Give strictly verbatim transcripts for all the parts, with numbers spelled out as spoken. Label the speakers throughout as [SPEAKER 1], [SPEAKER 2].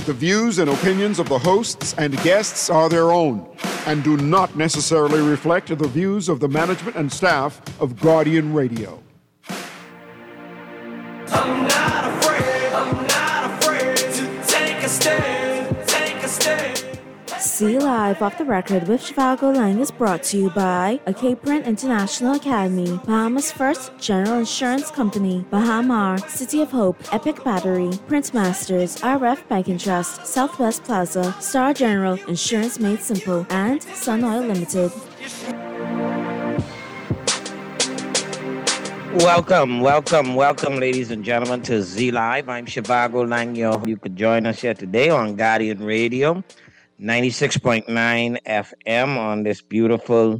[SPEAKER 1] The views and opinions of the hosts and guests are their own and do not necessarily reflect the views of the management and staff of Guardian Radio.
[SPEAKER 2] I'm not afraid, I'm not afraid to take a stand, take a stand.
[SPEAKER 3] See Live Off the Record with Shivago Lang is brought to you by A K Print International Academy, Bahamas' first general insurance company, Bahamar, City of Hope, Epic Battery, Print Masters, R F Bank and Trust, Southwest Plaza, Star General, Insurance Made Simple, and Sun Oil Limited.
[SPEAKER 4] Welcome, welcome, welcome, ladies and gentlemen, to Z Live. I'm Shivago Lang. You could join us here today on Guardian Radio, ninety-six point nine F M on this beautiful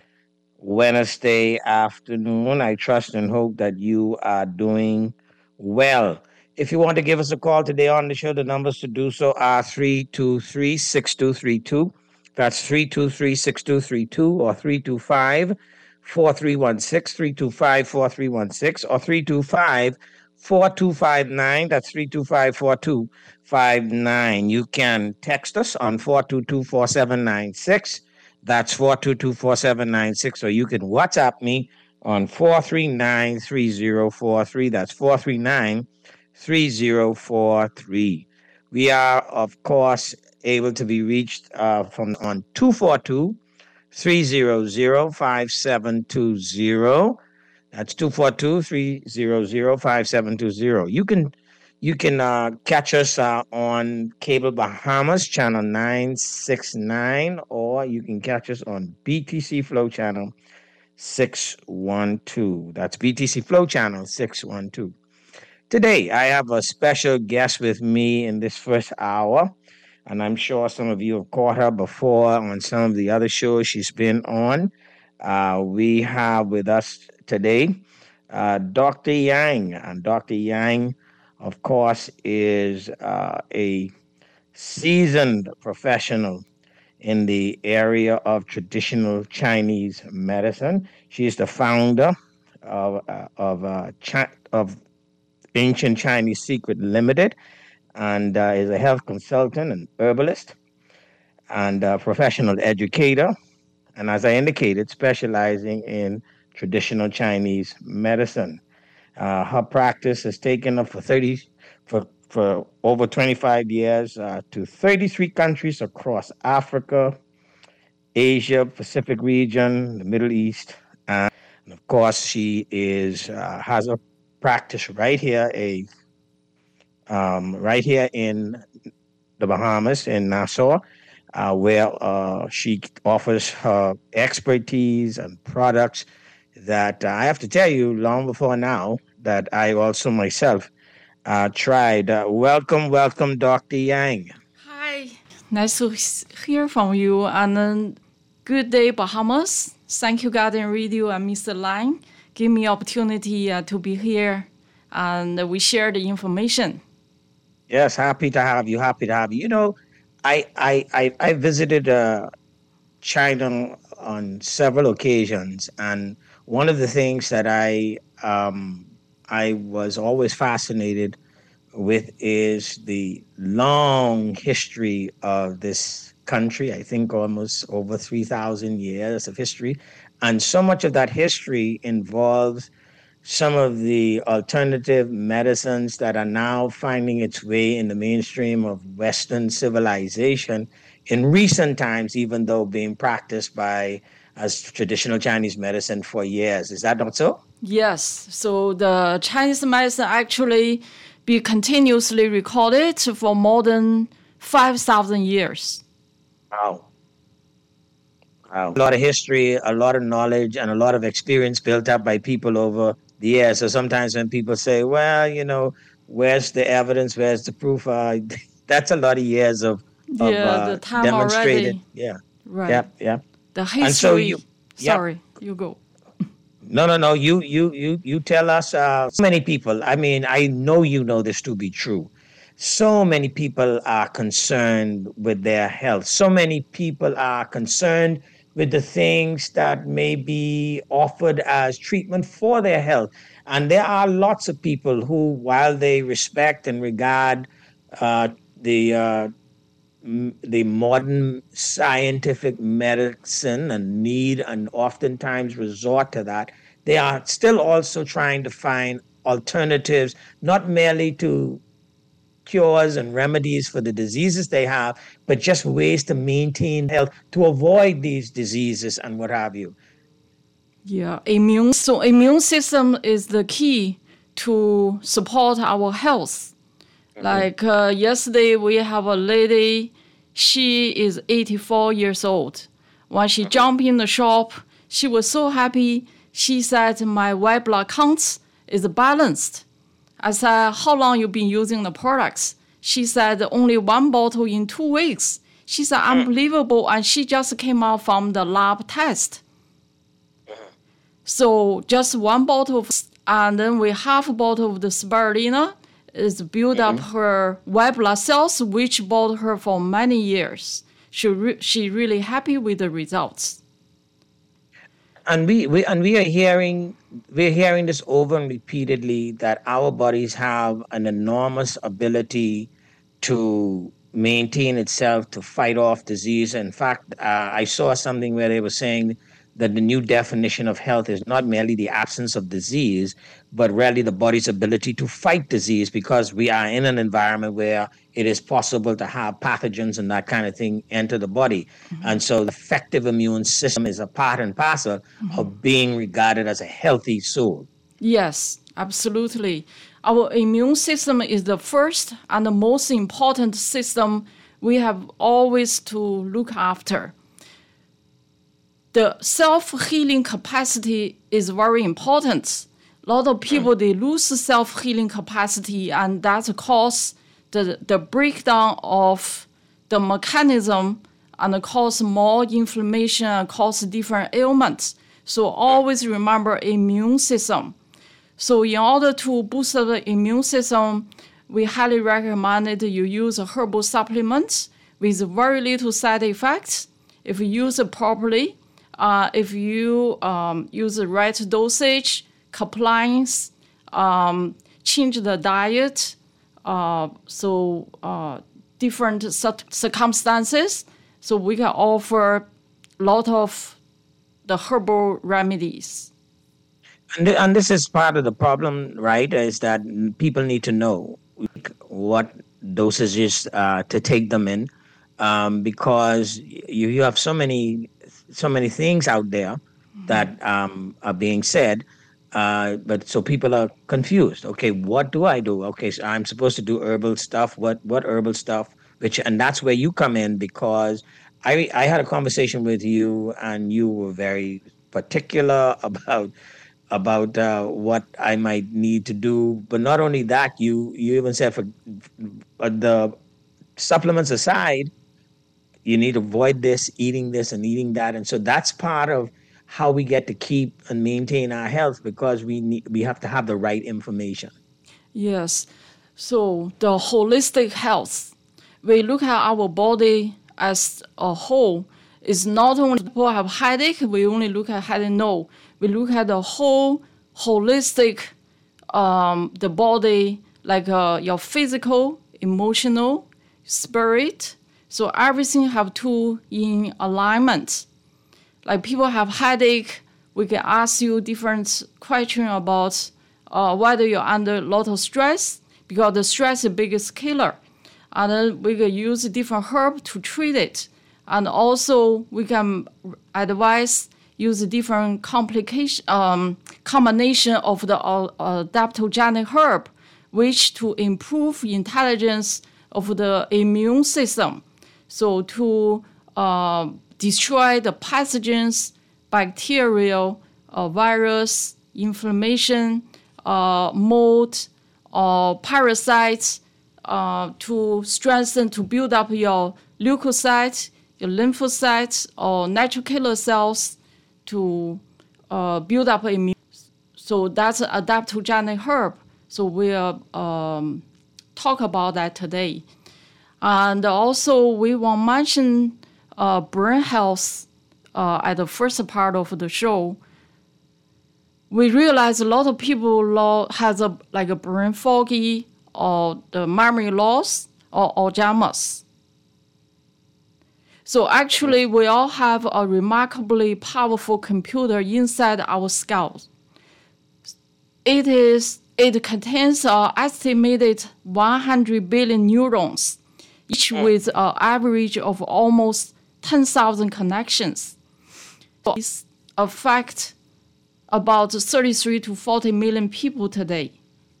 [SPEAKER 4] Wednesday afternoon. I trust and hope that you are doing well. If you want to give us a call today on the show, the numbers to do so are three two three, six two three two. That's three two three, six two three two or three two five, four three one six, three two five, four three one six or three two five, four two five nine. That's three two five, four two five nine. You can text us on four two two, four seven nine six. That's four two two, four seven nine six. Or you can WhatsApp me on four three nine, three zero four three. That's four three nine, three zero four three. We are, of course, able to be reached uh, from on two four two, three zero zero, five seven two zero. That's two four two, three zero zero, five seven two zero. You can you can uh, catch us uh, on Cable Bahamas, channel nine sixty-nine, or you can catch us on B T C Flow channel six one two. That's B T C Flow channel six one two. Today, I have a special guest with me in this first hour, and I'm sure some of you have caught her before on some of the other shows she's been on. Uh, we have with us today uh, Doctor Yang, and Doctor Yang, of course, is uh, a seasoned professional in the area of traditional Chinese medicine. She is the founder of uh, of uh, Chi- of Ancient Chinese Secret Limited, and uh, is a health consultant and herbalist and a professional educator. And as I indicated, specializing in traditional Chinese medicine. Uh, her practice has taken her for thirty for for over twenty-five years uh, to thirty-three countries across Africa, Asia, Pacific region, the Middle East, and of course, she is uh, has a practice right here, a um, right here in the Bahamas, in Nassau, uh, where uh, she offers her expertise and products that uh, I have to tell you, long before now, that I also myself uh, tried. Uh, welcome, welcome, Doctor Yang.
[SPEAKER 5] Hi, nice to hear from you, and uh, good day, Bahamas. Thank you, Guardian Radio and Mister Lang. Give me opportunity uh, to be here, and we share the information.
[SPEAKER 4] Yes, happy to have you. Happy to have you. You know, I I I, I visited uh, China on several occasions, and one of the things that I um, I was always fascinated with is the long history of this country. I think almost over three thousand years of history, and so much of that history involves some of the alternative medicines that are now finding its way in the mainstream of Western civilization in recent times, even though being practiced by as traditional Chinese medicine for years. Is that not so?
[SPEAKER 5] Yes. So the Chinese medicine actually be continuously recorded for more than five thousand years.
[SPEAKER 4] Wow. Wow. A lot of history, a lot of knowledge, and a lot of experience built up by people over the years. So sometimes when people say, well, you know, where's the evidence, where's the proof? Uh, that's a lot of years of, of
[SPEAKER 5] yeah,
[SPEAKER 4] uh,
[SPEAKER 5] the time
[SPEAKER 4] demonstrated.
[SPEAKER 5] already.
[SPEAKER 4] Yeah.
[SPEAKER 5] Right.
[SPEAKER 4] Yeah, yeah.
[SPEAKER 5] The history.
[SPEAKER 4] And so you, yeah.
[SPEAKER 5] Sorry, you go.
[SPEAKER 4] No, no, no. You, you, you, you tell us. Uh, so many people. I mean, I know you know this to be true. So many people are concerned with their health. So many people are concerned with the things that may be offered as treatment for their health. And there are lots of people who, while they respect and regard uh, the uh, m- the modern scientific medicine and need and oftentimes resort to that, they are still also trying to find alternatives, not merely to cures and remedies for the diseases they have, but just ways to maintain health, to avoid these diseases and what have you.
[SPEAKER 5] Yeah, immune. So immune system is the key to support our health. Like uh, yesterday, we have a lady. She is eighty-four years old. When she jumped in the shop, she was so happy. She said, "My white blood count is balanced." I said, "How long you been using the products?" She said, "Only one bottle in two weeks." She said, "Unbelievable," and she just came out from the lab test. So just one bottle, of, and then we half a bottle of the spirulina is build up her white blood cells, which bothered her for many years. She re- she really happy with the results.
[SPEAKER 4] And we, we and we are hearing we're hearing this over and repeatedly that our bodies have an enormous ability to maintain itself, to fight off disease. In fact, uh, I saw something where they were saying that the new definition of health is not merely the absence of disease, but really the body's ability to fight disease, because we are in an environment where it is possible to have pathogens and that kind of thing enter the body. And so the effective immune system is a part and parcel of being regarded as a healthy soul.
[SPEAKER 5] Yes, absolutely. Our immune system is the first and the most important system we have always to look after. The self-healing capacity is very important. A lot of people, they lose self-healing capacity, and that's cause the, the breakdown of the mechanism and cause more inflammation and cause different ailments. So always remember immune system. So in order to boost the immune system, we highly recommend that you use herbal supplements with very little side effects. If you use it properly, Uh, if you um, use the right dosage, compliance, um, change the diet, uh, so uh, different circumstances, so we can offer a lot of the herbal remedies.
[SPEAKER 4] And, and this is part of the problem, right? Is that people need to know what dosages uh, to take them in, um, because you, you have so many so many things out there that um, are being said, uh, but so people are confused. Okay, what do I do? Okay, so I'm supposed to do herbal stuff. What what herbal stuff? Which and that's where you come in, because I I had a conversation with you and you were very particular about about uh, what I might need to do. But not only that, you you even said for uh, the supplements aside, you need to avoid this, eating this and eating that. And so that's part of how we get to keep and maintain our health, because we need, we have to have the right information.
[SPEAKER 5] Yes. So the holistic health, we look at our body as a whole. It's not only people have headache, we only look at headache. No, we look at the whole holistic, um, the body, like uh, your physical, emotional, spirit. So everything have to in alignment. Like people have headache, we can ask you different questions about uh, whether you're under a lot of stress, because the stress is the biggest killer. And then we can use different herb to treat it. And also we can advise use different complication um, combination of the uh, adaptogenic herb, which to improve intelligence of the immune system. So to uh, destroy the pathogens, bacterial, uh, virus, inflammation, uh, mold, or parasites, uh, to strengthen, to build up your leukocytes, your lymphocytes, or natural killer cells to uh, build up immune. So that's an adaptogenic herb. So we'll um, talk about that today. And also we will mention uh, brain health uh, at the first part of the show. We realize a lot of people lo- has a like a brain foggy or the memory loss or Alzheimer's. So actually, we all have a remarkably powerful computer inside our skull. It is it contains an estimated one hundred billion neurons, each with an average of almost ten thousand connections. This affects about thirty-three to forty million people today.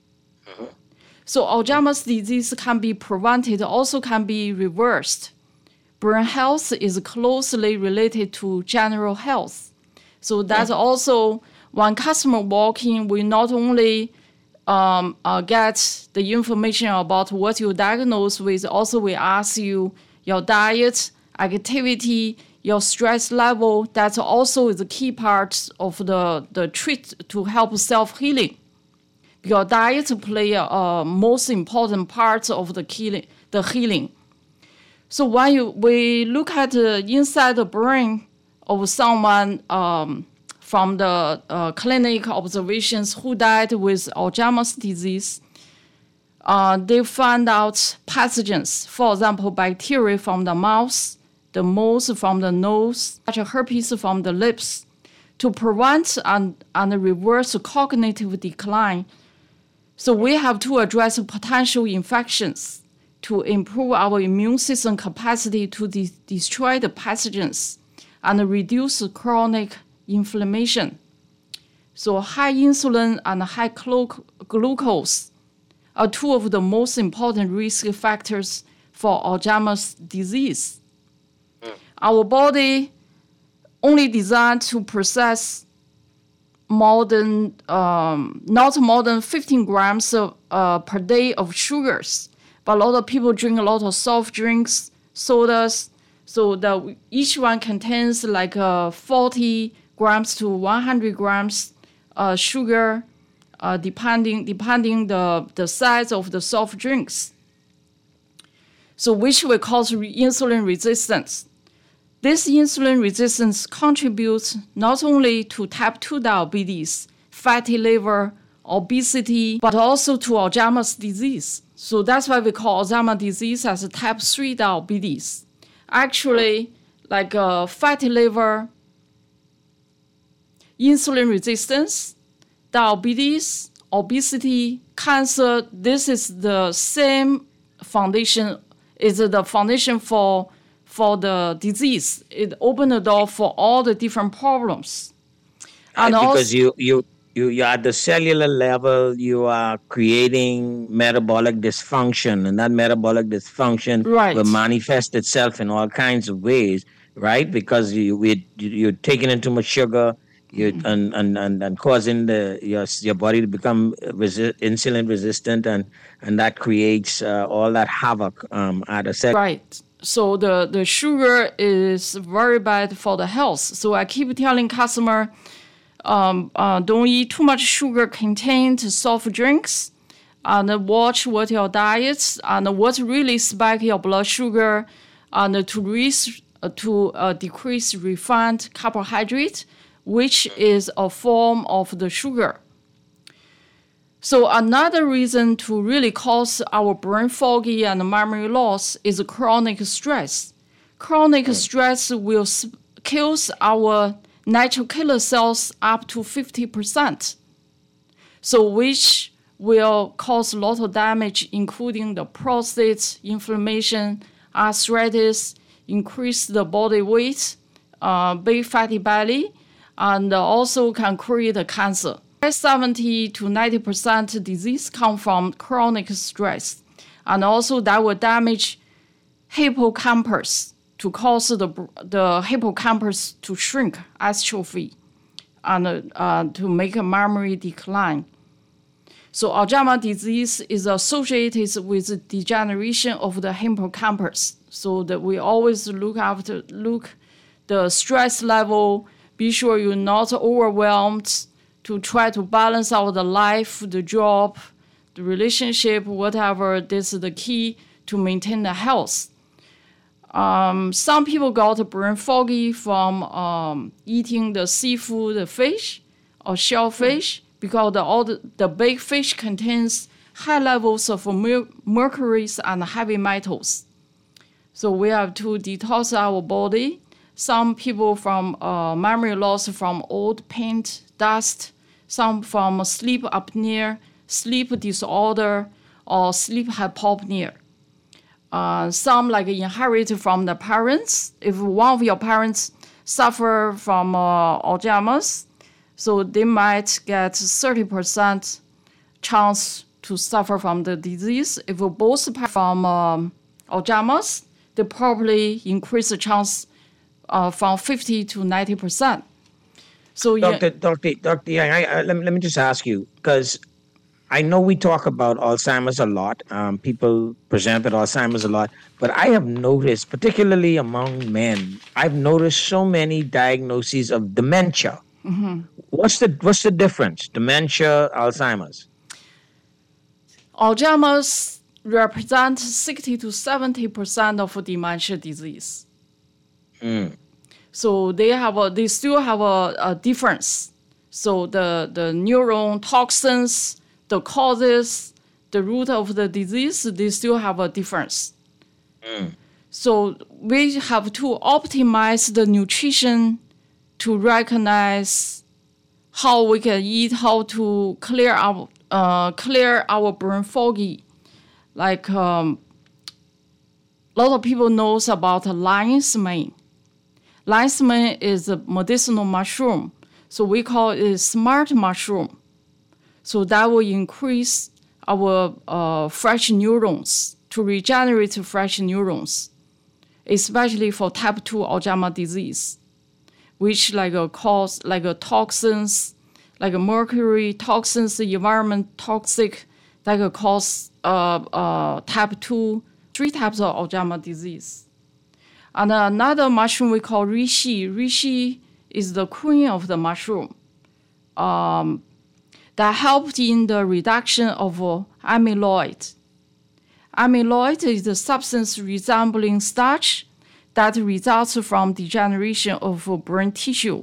[SPEAKER 5] So Alzheimer's disease can be prevented, also can be reversed. Brain health is closely related to general health. So that's also when customer walk in, we not only um, uh, get the information about what you're diagnosed with, also we ask you your diet, activity, your stress level. That's also the key part of the, the treat to help self-healing. Your diet play a, a most important part of the healing. The healing. So when you, we look at the inside the brain of someone um, from the uh, clinic observations who died with Alzheimer's disease, uh, they found out pathogens, for example, bacteria from the mouth, the moles from the nose, herpes from the lips, to prevent and, and reverse cognitive decline. So we have to address potential infections to improve our immune system capacity to de- destroy the pathogens and reduce chronic inflammation. So high insulin and high glu- glucose are two of the most important risk factors for Alzheimer's disease. Our body only designed to process more than um, not more than fifteen grams of, uh, per day of sugars. But a lot of people drink a lot of soft drinks, sodas. So the, each one contains like uh, forty grams to one hundred grams uh, sugar, uh, depending depending the, the size of the soft drinks. So which will cause re- insulin resistance. This insulin resistance contributes not only to type two diabetes, fatty liver, obesity, but also to Alzheimer's disease. So that's why we call Alzheimer's disease as a type three diabetes. Actually, like uh, fatty liver, insulin resistance, diabetes, obesity, cancer, this is the same foundation, is the foundation for for the disease. It opened the door for all the different problems.
[SPEAKER 4] And
[SPEAKER 5] and
[SPEAKER 4] because
[SPEAKER 5] also,
[SPEAKER 4] you, you, you, you at the cellular level, you are creating metabolic dysfunction, and that metabolic dysfunction
[SPEAKER 5] Right.
[SPEAKER 4] will manifest itself in all kinds of ways, right? Because you, we, you're taking in too much sugar, you
[SPEAKER 5] Mm-hmm.
[SPEAKER 4] and, and, and, and causing the your your body to become resi- insulin resistant, and and that creates uh, all that havoc um, at a cell.
[SPEAKER 5] Right. So the, the sugar is very bad for the health. So I keep telling customer, um, uh, don't eat too much sugar-contained soft drinks, and watch what your diets and what really spike your blood sugar, and to re- uh, to uh, decrease refined carbohydrate, which is a form of the sugar. So another reason to really cause our brain foggy and memory loss is chronic stress. Chronic stress will s- kills our natural killer cells up to fifty percent. So which will cause a lot of damage, including the prostate, inflammation, arthritis, increase the body weight, uh, big fatty belly, and also can create a cancer. seventy to ninety percent disease come from chronic stress. And also that will damage hippocampus to cause the, the hippocampus to shrink, atrophy, and uh, to make a memory decline. So Alzheimer's disease is associated with degeneration of the hippocampus. So that we always look after, look the stress level, be sure you're not overwhelmed, to try to balance out the life, the job, the relationship, whatever. This is the key to maintain the health. Um, some people got brain foggy from um, eating the seafood, the fish, or shellfish, because the, all the, the big fish contains high levels of mer- mercuries and heavy metals. So we have to detox our body. Some people from uh, memory loss from old paint, dust, some from sleep apnea, sleep disorder, or sleep hypopnea. Uh, some like inherited from the parents. If one of your parents suffer from uh, Alzheimer's, so they might get thirty percent chance to suffer from the disease. If both parents from um, Alzheimer's, they probably increase the chance uh, from fifty to ninety percent. So
[SPEAKER 4] Doctor,
[SPEAKER 5] yeah,
[SPEAKER 4] Doctor, Doctor Yang, I, I, let, me, let me just ask you, because I know we talk about Alzheimer's a lot. Um, people present with Alzheimer's a lot, but I have noticed, particularly among men, I've noticed so many diagnoses of dementia.
[SPEAKER 5] Mm-hmm.
[SPEAKER 4] What's the what's the difference? Dementia, Alzheimer's.
[SPEAKER 5] Alzheimer's represents sixty to seventy percent of dementia disease.
[SPEAKER 4] Mm.
[SPEAKER 5] So they have a, they still have a, a difference. So the, the neuron toxins, the causes, the root of the disease, they still have a difference.
[SPEAKER 4] Mm.
[SPEAKER 5] So we have to optimize the nutrition to recognize how we can eat, how to clear our uh, clear our brain foggy. Like um, a lot of people knows about lion's mane. Lion's mane is a medicinal mushroom, so we call it smart mushroom. So that will increase our uh, fresh neurons to regenerate fresh neurons, especially for type two Alzheimer's disease, which like a cause like a toxins, like a mercury toxins, the environment toxic, like a cause uh, uh, type two, three types of Alzheimer's disease. And another mushroom we call reishi. Reishi is the queen of the mushroom. Um, that helped in the reduction of uh, amyloid. Amyloid is a substance resembling starch that results from degeneration of uh, brain tissue.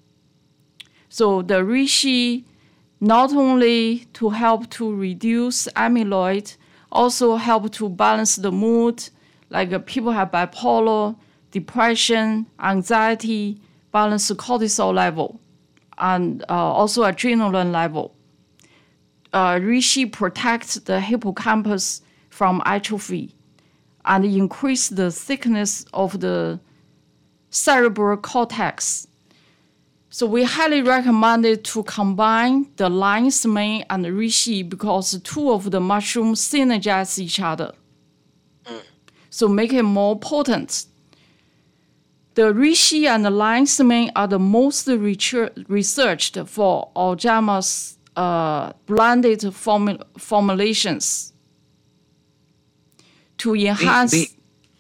[SPEAKER 5] So the reishi not only to help to reduce amyloid, also help to balance the mood, like uh, people have bipolar, depression, anxiety, balance the cortisol level, and uh, also adrenaline level. Uh, reishi protects the hippocampus from atrophy and increase the thickness of the cerebral cortex. So we highly recommend it to combine the lion's mane and the reishi because two of the mushrooms synergize each other. So make it more potent. The reishi and the lion's mane are the most researched for Alzheimer's uh, blended formu- formulations to enhance.
[SPEAKER 4] We, we,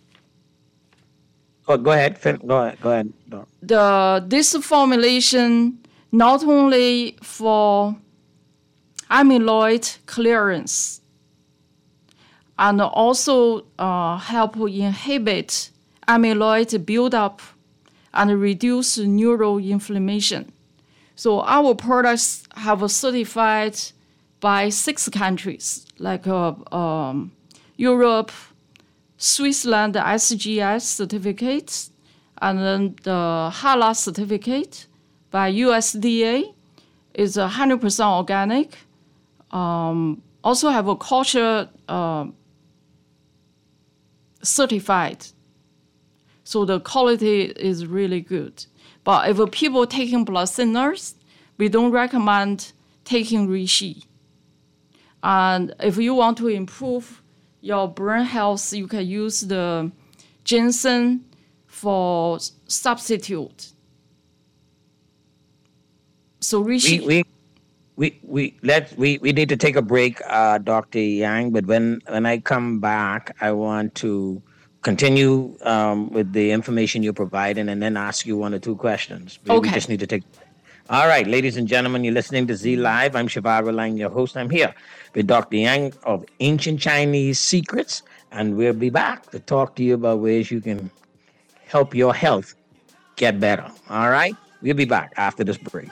[SPEAKER 4] oh, go ahead. Go ahead. Go ahead. No.
[SPEAKER 5] The this formulation not only for amyloid clearance and also uh, help inhibit amyloid buildup and reduce neural inflammation. So our products have certified by six countries like uh, um, Europe, Switzerland, the S G S certificate, and then the HALA certificate by U S D A is one hundred percent organic. Um, also have a culture uh, certified. So the quality is really good. But if people taking blood thinners, we don't recommend taking reishi. And if you want to improve your brain health, you can use the ginseng for substitute. So reishi.
[SPEAKER 4] We, we, we, we, let, we, we need to take a break, uh, Doctor Yang, but when, when I come back, I want to continue um, with the information you're providing and then ask you one or two questions. We,
[SPEAKER 5] Okay.
[SPEAKER 4] we just need to take. All right, ladies and gentlemen, you're listening to Z Live. I'm Shivar Lang, your host. I'm here with Doctor Yang of Ancient Chinese Secrets, and we'll be back to talk to you about ways you can help your health get better. All right? We'll be back after this break.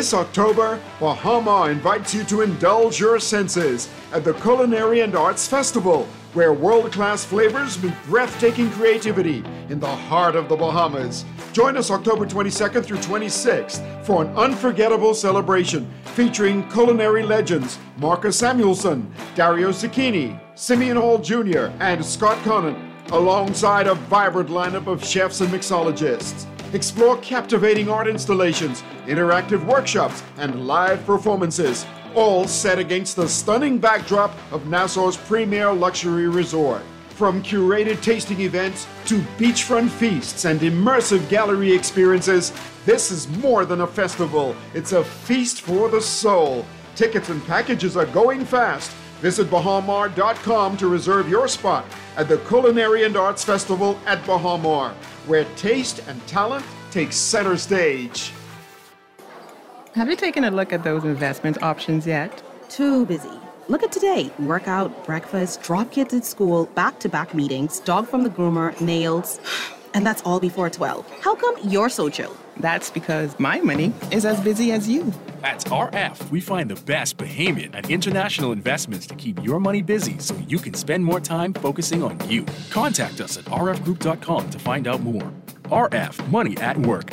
[SPEAKER 1] This October, Bahama invites you to indulge your senses at the Culinary and Arts Festival, where world-class flavors meet breathtaking creativity in the heart of the Bahamas. Join us October twenty-second through twenty-sixth for an unforgettable celebration featuring culinary legends Marcus Samuelson, Dario Zucchini, Simeon Hall Junior, and Scott Conant, alongside a vibrant lineup of chefs and mixologists. Explore captivating art installations, interactive workshops, and live performances, all set against the stunning backdrop of Nassau's premier luxury resort. From curated tasting events to beachfront feasts and immersive gallery experiences, this is more than a festival. It's a feast for the soul. Tickets and packages are going fast. Visit Bahamar dot com to reserve your spot at the Culinary and Arts Festival at Bahamar, where taste and talent take center stage.
[SPEAKER 6] Have you taken a look at those investment options yet?
[SPEAKER 7] Too busy. Look at today. Workout, breakfast, drop kids at school, back-to-back meetings, dog from the groomer, nails. And that's all before twelve. How come you're so chill?
[SPEAKER 6] That's because my money is as busy as you.
[SPEAKER 8] At R F, we find the best Bahamian and international investments to keep your money busy so you can spend more time focusing on you. Contact us at r f group dot com to find out more. R F, money at work.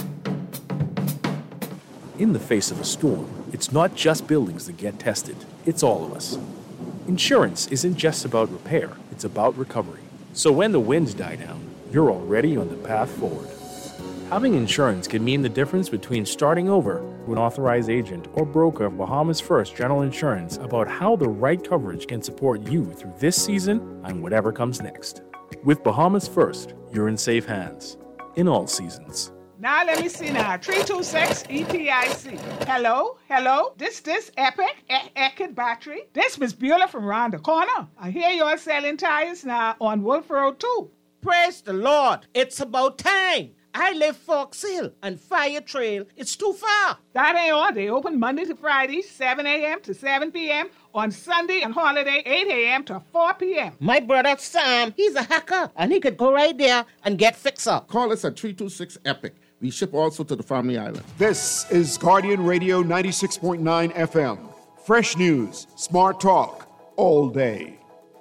[SPEAKER 9] In the face of a storm, it's not just buildings that get tested, it's all of us. Insurance isn't just about repair, it's about recovery. So when the winds die down, you're already on the path forward. Having insurance can mean the difference between starting over to an authorized agent or broker of Bahamas First General Insurance about how the right coverage can support you through this season and whatever comes next. With Bahamas First, you're in safe hands, in all seasons.
[SPEAKER 10] Now let me see now. three two six E P I C. Hello? Hello? This this Epic? E- Epic Battery? This Miss Beulah from round the corner. I hear you're selling tires now on Wolf Road too.
[SPEAKER 11] Praise the Lord. It's about time. I live Fox Hill and Fire Trail. It's too far.
[SPEAKER 10] That ain't all. They open Monday to Friday, seven a.m. to seven p.m. On Sunday and holiday, eight a.m. to four p.m.
[SPEAKER 11] My brother Sam, he's a hacker, and he could go right there and get fixed up.
[SPEAKER 12] Call us at three two six EPIC. We ship also to the Family Island.
[SPEAKER 1] This is Guardian Radio ninety-six point nine F M. Fresh news, smart talk, all day.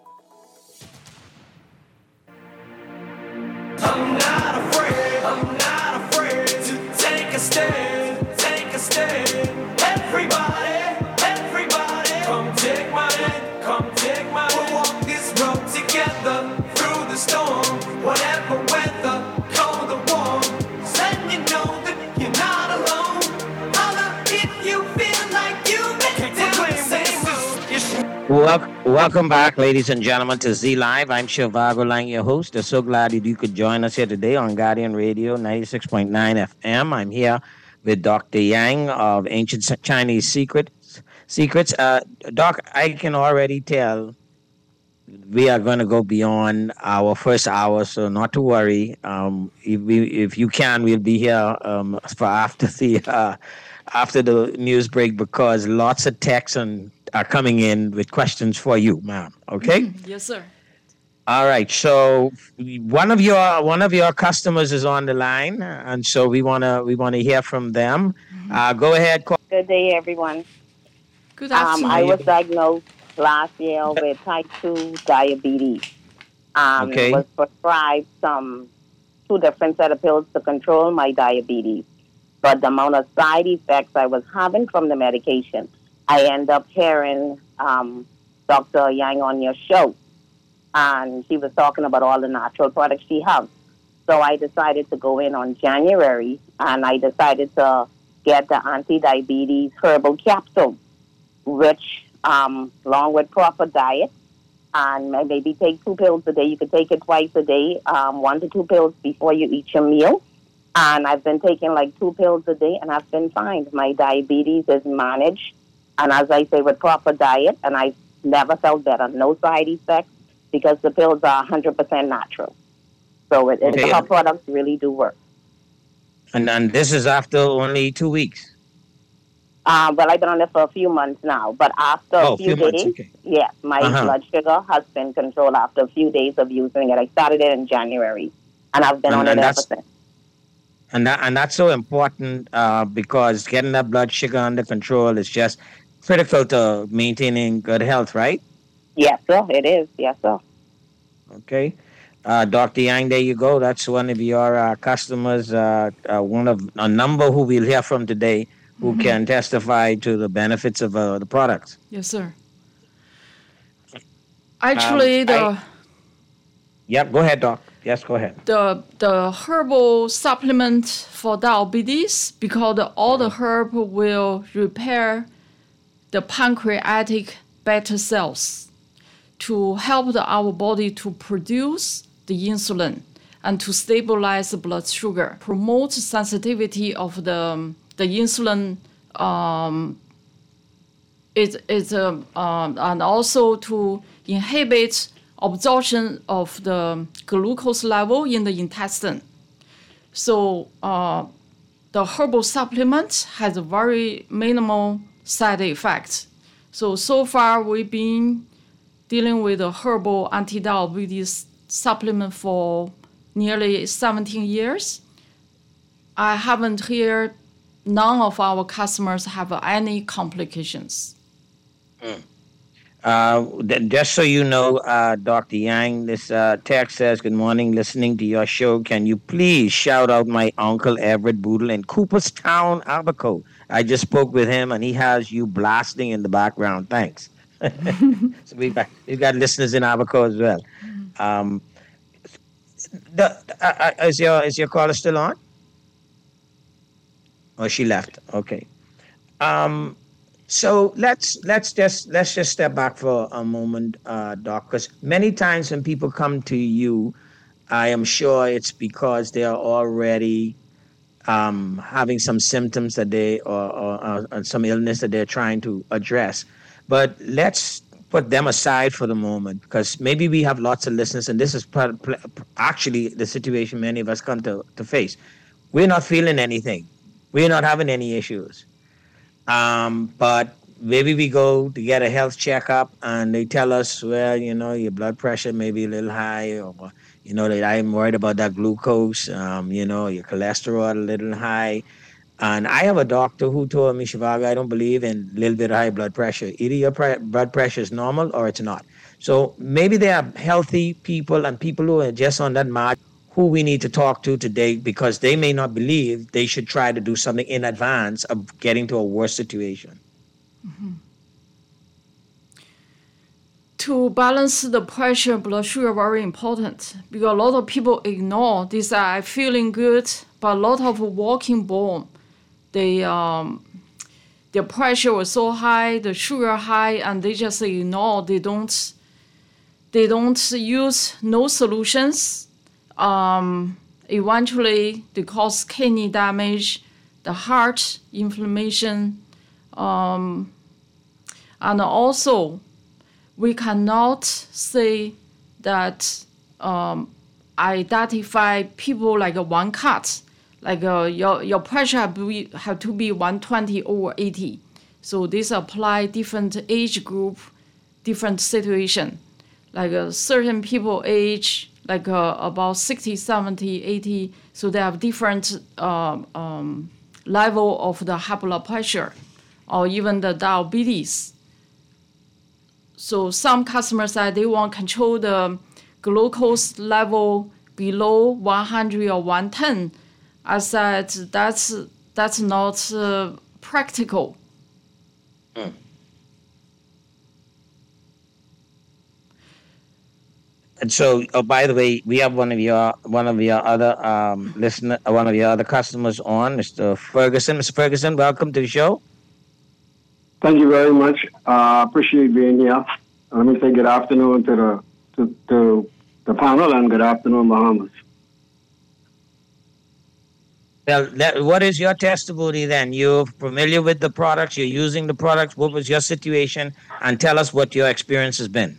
[SPEAKER 2] I'm not afraid, I'm not afraid to take a stand, take a stand. Everybody, everybody, come take my hand, come take my hand. We'll walk this road together through the storm, whatever weather, cold or warm. Letting you know that you're not alone. Holla if you feel like you've been down the same road.
[SPEAKER 4] Wel- welcome back, ladies and gentlemen, to Z Live. I'm Shivago Lang, your host. I'm so glad that you could join us here today on Guardian Radio ninety-six point nine F M. I'm here with Doctor Yang of Ancient Chinese Secrets. Secrets. Uh, Doc, I can already tell we are going to go beyond our first hour, so not to worry. Um, if, we, if you can, we'll be here um, for after the uh, after the news break because lots of texts and are coming in with questions for you, ma'am. Okay?
[SPEAKER 5] Mm, yes, sir.
[SPEAKER 4] All right. So one of your one of your customers is on the line, and so we wanna we wanna hear from them. Mm-hmm. Uh, go ahead. Call.
[SPEAKER 13] Good day, everyone.
[SPEAKER 5] Good afternoon.
[SPEAKER 13] Um, I was diagnosed last year with type two diabetes. Um,
[SPEAKER 4] okay.
[SPEAKER 13] Was prescribed some two different set of pills to control my diabetes, but the amount of side effects I was having from the medication. I end up hearing um, Doctor Yang on your show, and she was talking about all the natural products she has. So I decided to go in on January, and I decided to get the anti-diabetes herbal capsule, which, um, along with proper diet, and maybe take two pills a day. You could take it twice a day, um, one to two pills before you eat your meal. And I've been taking like two pills a day, and I've been fine. My diabetes is managed. And as I say, with proper diet, and I've never felt better, no side effects, because the pills are one hundred percent natural. So it,
[SPEAKER 4] okay.
[SPEAKER 13] Our products really do work.
[SPEAKER 4] And and this is after only two weeks?
[SPEAKER 13] Uh, well, I've been on it for a few months now, but after
[SPEAKER 4] oh,
[SPEAKER 13] a few,
[SPEAKER 4] few
[SPEAKER 13] days,
[SPEAKER 4] months, okay.
[SPEAKER 13] yes, my
[SPEAKER 4] uh-huh.
[SPEAKER 13] blood sugar has been controlled after a few days of using it. I started it in January, and I've been
[SPEAKER 4] and,
[SPEAKER 13] on
[SPEAKER 4] and
[SPEAKER 13] it
[SPEAKER 4] that's,
[SPEAKER 13] ever since.
[SPEAKER 4] And that, and that's so important uh, because getting that blood sugar under control is just critical to maintaining good health, right?
[SPEAKER 13] Yes, sir, it is. Yes, sir.
[SPEAKER 4] Okay. Uh, Doctor Yang, there you go. That's one of your uh, customers, uh, uh, one of a number who we'll hear from today who
[SPEAKER 5] Mhm.
[SPEAKER 4] can testify to the benefits of uh, the products.
[SPEAKER 5] Yes, sir. Actually,
[SPEAKER 4] Um,
[SPEAKER 5] the
[SPEAKER 4] I- Yep, go ahead, Doc. Yes, go ahead.
[SPEAKER 5] the the herbal supplement for diabetes, because the, all the herb will repair the pancreatic beta cells to help the, our body to produce the insulin and to stabilize the blood sugar, promote sensitivity of the the insulin. Um, it is um, um, and also to inhibit absorption of the glucose level in the intestine. So uh, the herbal supplement has a very minimal side effects. So, so far we've been dealing with the herbal anti-diabetes supplement for nearly seventeen years. I haven't heard none of our customers have any complications.
[SPEAKER 4] Uh, th- just so you know, uh, Doctor Yang, this uh, text says, good morning, listening to your show. Can you please shout out my uncle Everett Boodle in Cooperstown, Abaco? I just spoke with him and he has you blasting in the background. Thanks. So we've got, we've got listeners in Abaco as well. Um, the, uh, uh, is your is your caller still on? Oh, she left. Okay. Um, so let's let's just let's just step back for a moment, uh, Doc, because many times when people come to you, I am sure it's because they are already um, having some symptoms that they or, or, or some illness that they're trying to address. But let's put them aside for the moment, because maybe we have lots of listeners, and this is pr- pr- actually the situation many of us come to, to face. We're not feeling anything. We're not having any issues. Um, but maybe we go to get a health checkup and they tell us, well, you know, your blood pressure may be a little high, or, you know, that I'm worried about that glucose, um, you know, your cholesterol a little high. And I have a doctor who told me, Shivago, I don't believe in a little bit of high blood pressure. Either your pre- blood pressure is normal or it's not. So maybe there are healthy people and people who are just on that mark who we need to talk to today, because they may not believe they should try to do something in advance of getting to a worse situation.
[SPEAKER 5] Mm-hmm. To balance the pressure, blood sugar very important, because a lot of people ignore this. I'm feeling good, but a lot of walking bone, they um, their pressure was so high, the sugar high, and they just ignore. They don't they don't use no solutions. Um, eventually, they cause kidney damage, the heart inflammation, um, and also we cannot say that um, identify people like a one cut, like uh, your your pressure have to be, have to be one twenty over eighty. So this apply different age group, different situation. Like uh, certain people age like uh, about sixty, seventy, eighty, so they have different um, um, level of the high blood pressure, or even the diabetes. So some customers said they want to control the glucose level below one hundred or one ten. I said that's that's not uh, practical.
[SPEAKER 4] Mm. And so, oh, by the way, we have one of your one of your other um, listener, one of your other customers on, Mister Ferguson. Mister Ferguson, welcome to the show.
[SPEAKER 14] Thank you very much. Uh, appreciate being here. Let me say good afternoon to the to, to the panel and good afternoon, Bahamas.
[SPEAKER 4] Well, that, what is your testimony then? You're familiar with the products, you're using the products. What was your situation? And tell us what your experience has been.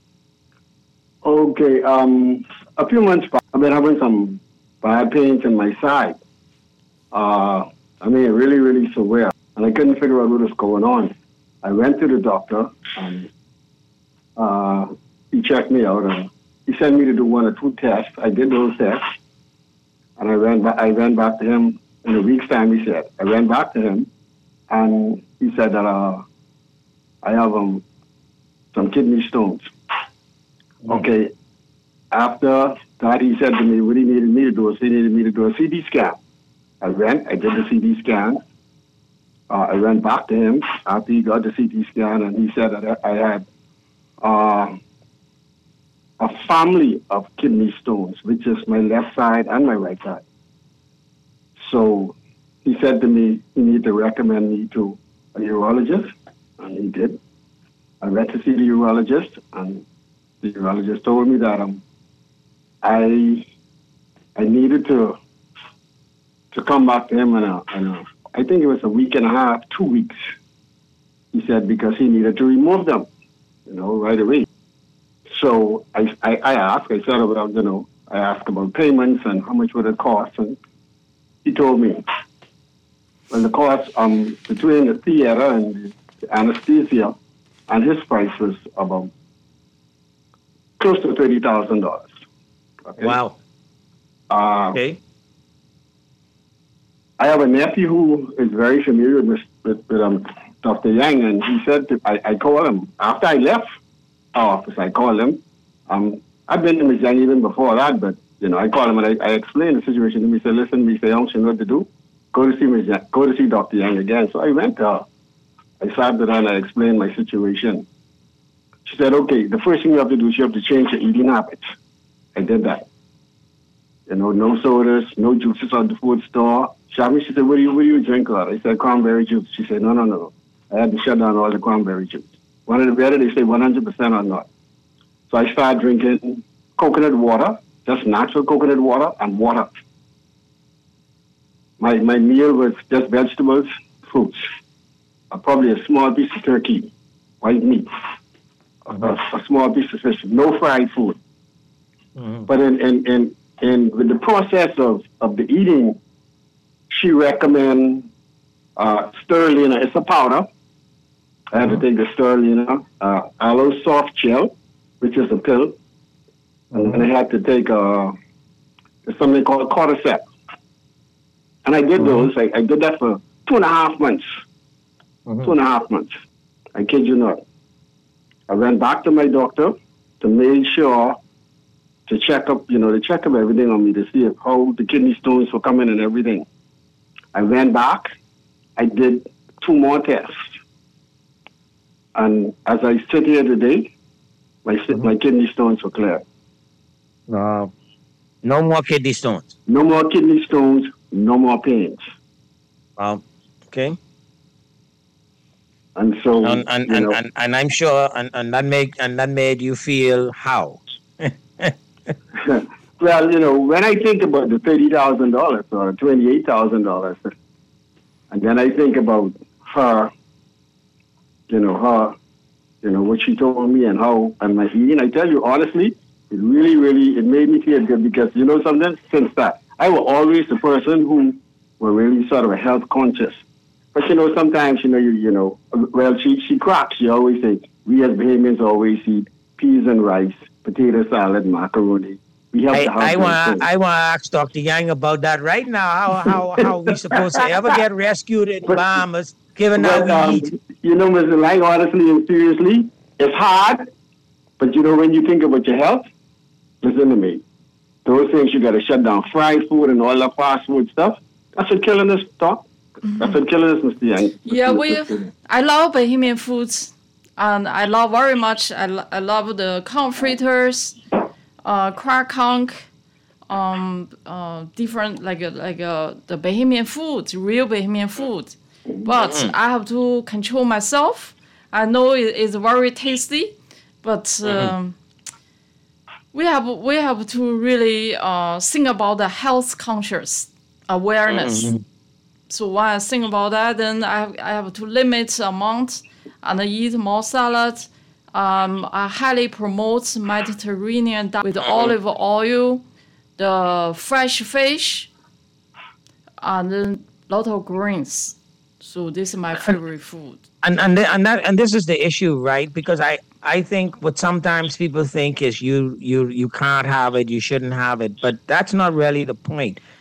[SPEAKER 14] Okay. Um, a few months back, I've been having some bad pains in my side. Uh, I mean, really, really severe. And I couldn't figure out what was going on. I went to the doctor, and uh, he checked me out, and he sent me to do one or two tests. I did those tests, And I went back, I went back to him in a week's time, he said. I went back to him, and he said that uh, I have um, some kidney stones. Mm. Okay. After that, he said to me, what he needed me to do is he needed me to do a C T scan. I went, I did the C T scan. Uh, I went back to him after he got the C T scan, and he said that I had uh, a family of kidney stones, which is my left side and my right side. So he said to me, he needed to recommend me to a urologist, and he did. I went to see the urologist, and the urologist told me that um, I I needed to to come back to him in a, in a, I think it was a week and a half, two weeks. He said because he needed to remove them, you know, right away. So I, I, I asked, I said about, you know, I asked about payments and how much would it cost, and he told me, well, the cost um, between the theater and the anesthesia and his price was about close to thirty thousand dollars. Okay?
[SPEAKER 4] Wow.
[SPEAKER 14] Uh, okay. I have a nephew who is very familiar with, with, with um, Doctor Yang, and he said, to, I, I called him. After I left our office, I called him. Um, I've been to Miz Yang even before that, but, you know, I called him and I, I explained the situation to him. He said, listen, Mister Young, you know what to do? Go to see Miz Yang, go to see Doctor Yang again. So I went to her. I sat with her and I explained my situation. She said, okay, the first thing you have to do is you have to change your eating habits. I did that. You know, no sodas, no juices at the food store. She asked me, she said, what do you, what do you drink? I said, cranberry juice. She said, no, no, no. I had to shut down all the cranberry juice. One of the better, they say one hundred percent or not. So I started drinking coconut water, just natural coconut water and water. My my meal was just vegetables, fruits, uh, probably a small piece of turkey, white meat, mm-hmm. a, a small piece of fish, no fried food. Mm-hmm. But in, in, in, in with the process of, of the eating, she recommend uh, Sterlina. It's a powder. I had mm-hmm. to take the Sterlina, uh, aloe soft gel, which is a pill. And then I had to take uh, something called cordyceps. And I did mm-hmm. those. I, I did that for two and a half months. Mm-hmm. Two and a half months. I kid you not. I went back to my doctor to make sure to check up, you know, to check up everything on me to see if how the kidney stones were coming and everything. I went back. I did two more tests. And as I sit here today, my mm-hmm. my kidney stones were clear.
[SPEAKER 4] Uh, no more kidney stones.
[SPEAKER 14] No more kidney stones. No more pains.
[SPEAKER 4] Um, okay.
[SPEAKER 14] And so,
[SPEAKER 4] and and, and, and, and I'm sure, and, and that make and that made you feel how?
[SPEAKER 14] Well, you know, when I think about the thirty thousand dollars or twenty-eight thousand dollars, and then I think about her, you know, her, you know, what she told me and how and my eating. I tell you honestly, it really, really, it made me feel good because you know something. Since that, I was always the person who were really sort of a health conscious. But you know, sometimes you know, you you know, well, she she cracks. She always say we as Bahamians always eat peas and rice, potato salad, macaroni. We have
[SPEAKER 4] I,
[SPEAKER 14] to have
[SPEAKER 4] I want I want to ask Doctor Yang about that right now. How how how we supposed to ever get rescued in
[SPEAKER 14] but,
[SPEAKER 4] Bahamas, given
[SPEAKER 14] but,
[SPEAKER 4] that we
[SPEAKER 14] um,
[SPEAKER 4] eat?
[SPEAKER 14] You know, Mister Lang, honestly and seriously, it's hard. But you know, when you think about your health, listen to me. Those things you got to shut down fried food and all that fast food stuff. That's what killing us, Doc. Mm-hmm. That's what killing us, Mister Yang.
[SPEAKER 5] Yeah, we. I love Bahamian foods, and I love very much. I, lo- I love the corn fritters, uh, crack conch, um, uh, different like uh, like uh, the Bahamian food, real Bahamian food. But mm-hmm. I have to control myself. I know it is very tasty, but. Um, mm-hmm. We have we have to really uh, think about the health conscious awareness. Mm-hmm. So when I think about that, then I have, I have to limit the amount and eat more salad. Um, I highly promote Mediterranean diet with olive oil, the fresh fish, and then a lot of greens. So this is my favorite food.
[SPEAKER 4] And and and that and this is the issue, right? Because I. I think what sometimes people think is you you you can't have it, you shouldn't have it, but that's not really the point.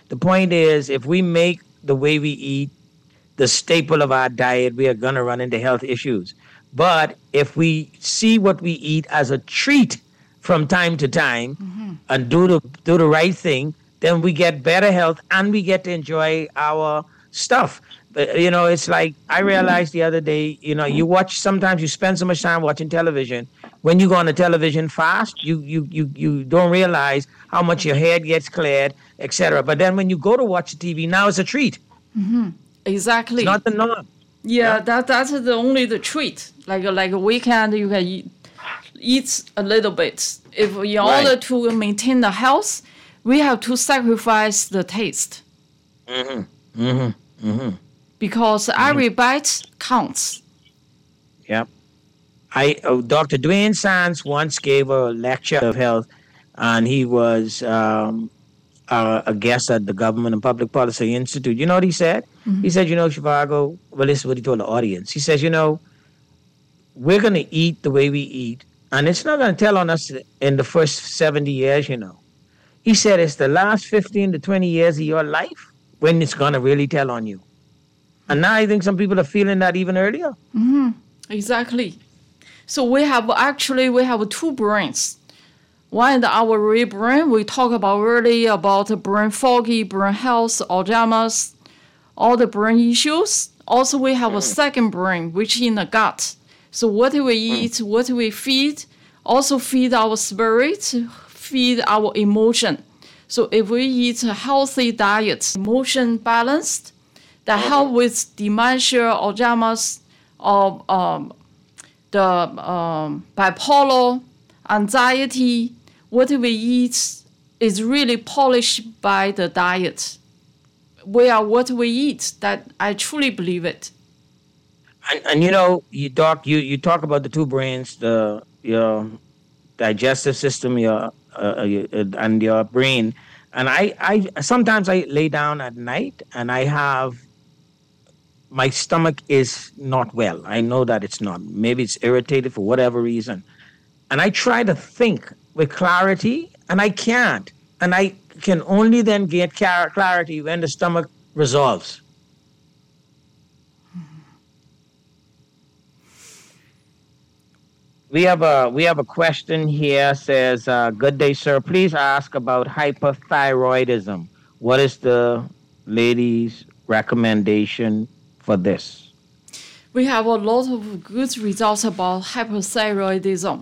[SPEAKER 4] The point is, if we make the way we eat the staple of our diet, we are going to run into health issues. But if we see what we eat as a treat from time to time mm-hmm. and do the do the right thing, then we get better health and we get to enjoy our stuff. But, you know, it's like I realized the other day, you know, you watch, sometimes you spend so much time watching television. When you go on the television fast, you you you you don't realize how much your head gets cleared, et cetera. But then when you go to watch the T V, now it's a treat.
[SPEAKER 5] Mm-hmm. Exactly.
[SPEAKER 4] It's not the norm.
[SPEAKER 5] Yeah, yeah, that that's the only the treat. Like like a weekend, you can eat, eat a little bit. If in right. order to maintain the health, we have to sacrifice the taste.
[SPEAKER 4] Mm-hmm. Mm-hmm. Mm-hmm.
[SPEAKER 5] Because mm-hmm. every bite counts.
[SPEAKER 4] Yep. I uh, Doctor Dwayne Sands once gave a lecture of health, and he was um, uh, a guest at the Government and Public Policy Institute. You know what he said? Mm-hmm. He said, you know, Zhivago, well, this is what he told the audience. He says, you know, we're going to eat the way we eat, and it's not going to tell on us in the first seventy years, you know. He said it's the last fifteen to twenty years of your life when it's going to really tell on you. And now I think some people are feeling that even earlier.
[SPEAKER 5] Mm-hmm. Exactly. So we have actually, we have two brains. One in our real brain, we talked about earlier about brain foggy, brain health, Alzheimer's, all the brain issues. Also, we have a second brain, which is in the gut. So what we eat, what we feed, also feed our spirit, feed our emotion. So if we eat a healthy diet, emotion balanced, that help with dementia, Alzheimer's, or um, the um, bipolar, anxiety, what we eat is really polished by the diet. We are what we eat. That I truly believe it.
[SPEAKER 4] And, and you know, you talk you you talk about the two brains, the your digestive system, your, uh, your uh, and your brain. And I, I sometimes I lay down at night and I have my stomach is not well. I know that it's not. Maybe it's irritated for whatever reason. And I try to think with clarity, and I can't. And I can only then get clarity when the stomach resolves. We have a we have a question here. Says, uh, "Good day, sir. Please ask about hypothyroidism. What is the lady's recommendation for this?"
[SPEAKER 5] We have a lot of good results about hypothyroidism.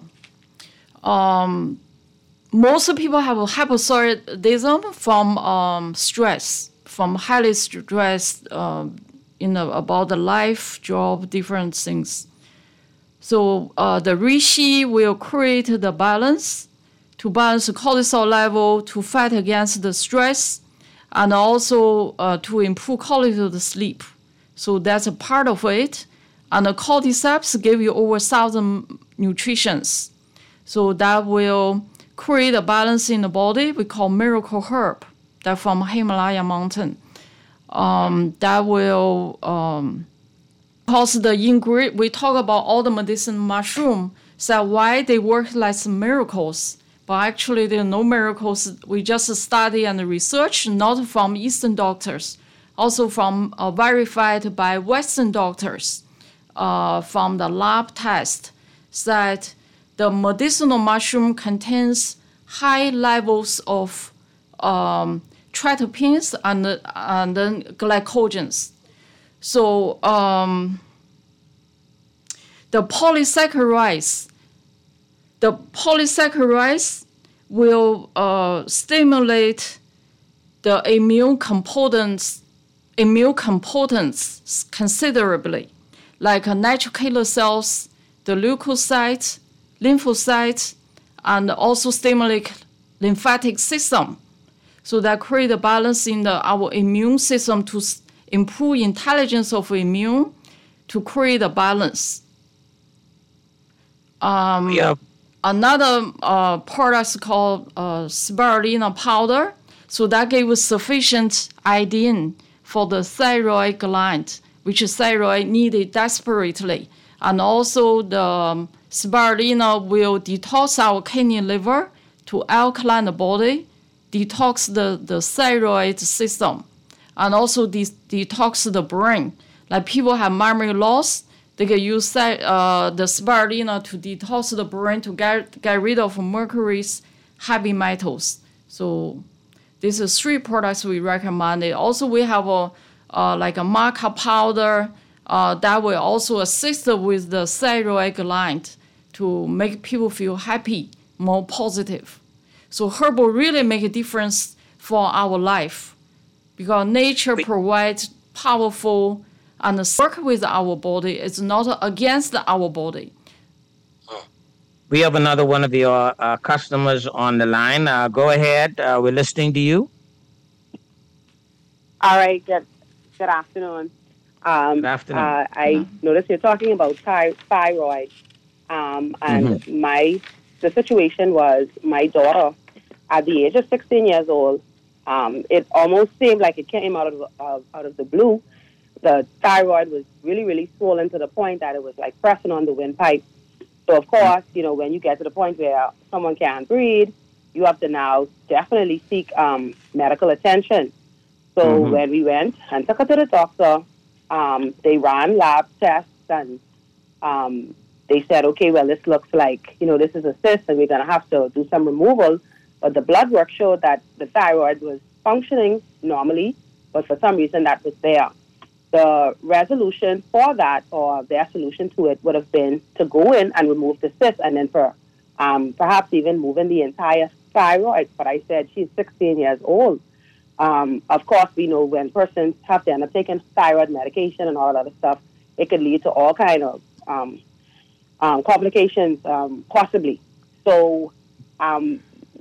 [SPEAKER 5] Um, most people have hypothyroidism from um, stress, from highly stressed um, in a, about the life, job, different things. So uh, the reishi will create the balance to balance the cortisol level, to fight against the stress, and also uh, to improve quality of the sleep. So that's a part of it. And the cordyceps give you over one thousand nutritions. So that will create a balance in the body. We call miracle herb. That from Himalaya mountain. Um, that will, um, because the ingredient, we talk about all the medicine mushroom, so why they work like miracles. But actually there are no miracles. We just study and research, not from Eastern doctors, also from uh, verified by Western doctors uh, from the lab test, that the medicinal mushroom contains high levels of um, tryptopans and, and then glycogens. So um, the polysaccharides, the polysaccharides will uh, stimulate the immune components, immune components considerably, like uh, natural killer cells, the leukocytes, lymphocytes, and also stimulate lymphatic system. So that create a balance in the, our immune system to improve intelligence of immune, to create a balance. Um,
[SPEAKER 4] yeah.
[SPEAKER 5] Another uh, product is called uh, spirulina powder. So that gives sufficient iodine for the thyroid gland, which is thyroid needed desperately. And also the um, spirulina will detox our kidney liver to alkaline the body, detox the, the thyroid system, and also de- detox the brain. Like people have memory loss, they can use that, uh, the spirulina to detox the brain to get, get rid of mercury's heavy metals. So these are three products we recommend. Also, we have a uh, like a maca powder uh, that will also assist with the thyroid gland to make people feel happy, more positive. So herbal really make a difference for our life because nature provides powerful and work with our body. It's not against our body.
[SPEAKER 4] We have another one of your uh, customers on the line. Uh, go ahead. Uh, we're listening to you.
[SPEAKER 15] All right. Good, good afternoon. Um,
[SPEAKER 4] good afternoon.
[SPEAKER 15] Uh, I noticed you're talking about ty- thyroid. Um, and mm-hmm. my the situation was my daughter, at the age of sixteen years old, um, it almost seemed like it came out of, of out of the blue. The thyroid was really, really swollen to the point that it was like pressing on the windpipe. So, of course, you know, when you get to the point where someone can't breathe, you have to now definitely seek um, medical attention. So mm-hmm. when we went and took her to the doctor, um, they ran lab tests and um, they said, okay, well, this looks like, you know, this is a cyst and we're going to have to do some removal. But the blood work showed that the thyroid was functioning normally, but for some reason that was there. The resolution for that, or their solution to it, would have been to go in and remove the cyst and then for um, perhaps even moving the entire thyroid. But I said, she's sixteen years old. Um, of course, we know when persons have to end up taking thyroid medication and all that other stuff, it could lead to all kind of um, um, complications, um, possibly. So um,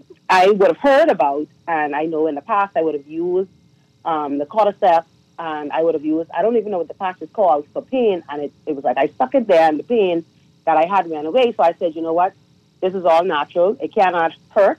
[SPEAKER 15] I would have heard about, and I know in the past I would have used um, the cordyceps, and I would have used, I don't even know what the patch is called, for pain, and it, it was like I stuck it there, and the pain that I had ran away. So I said, you know what, this is all natural. It cannot hurt.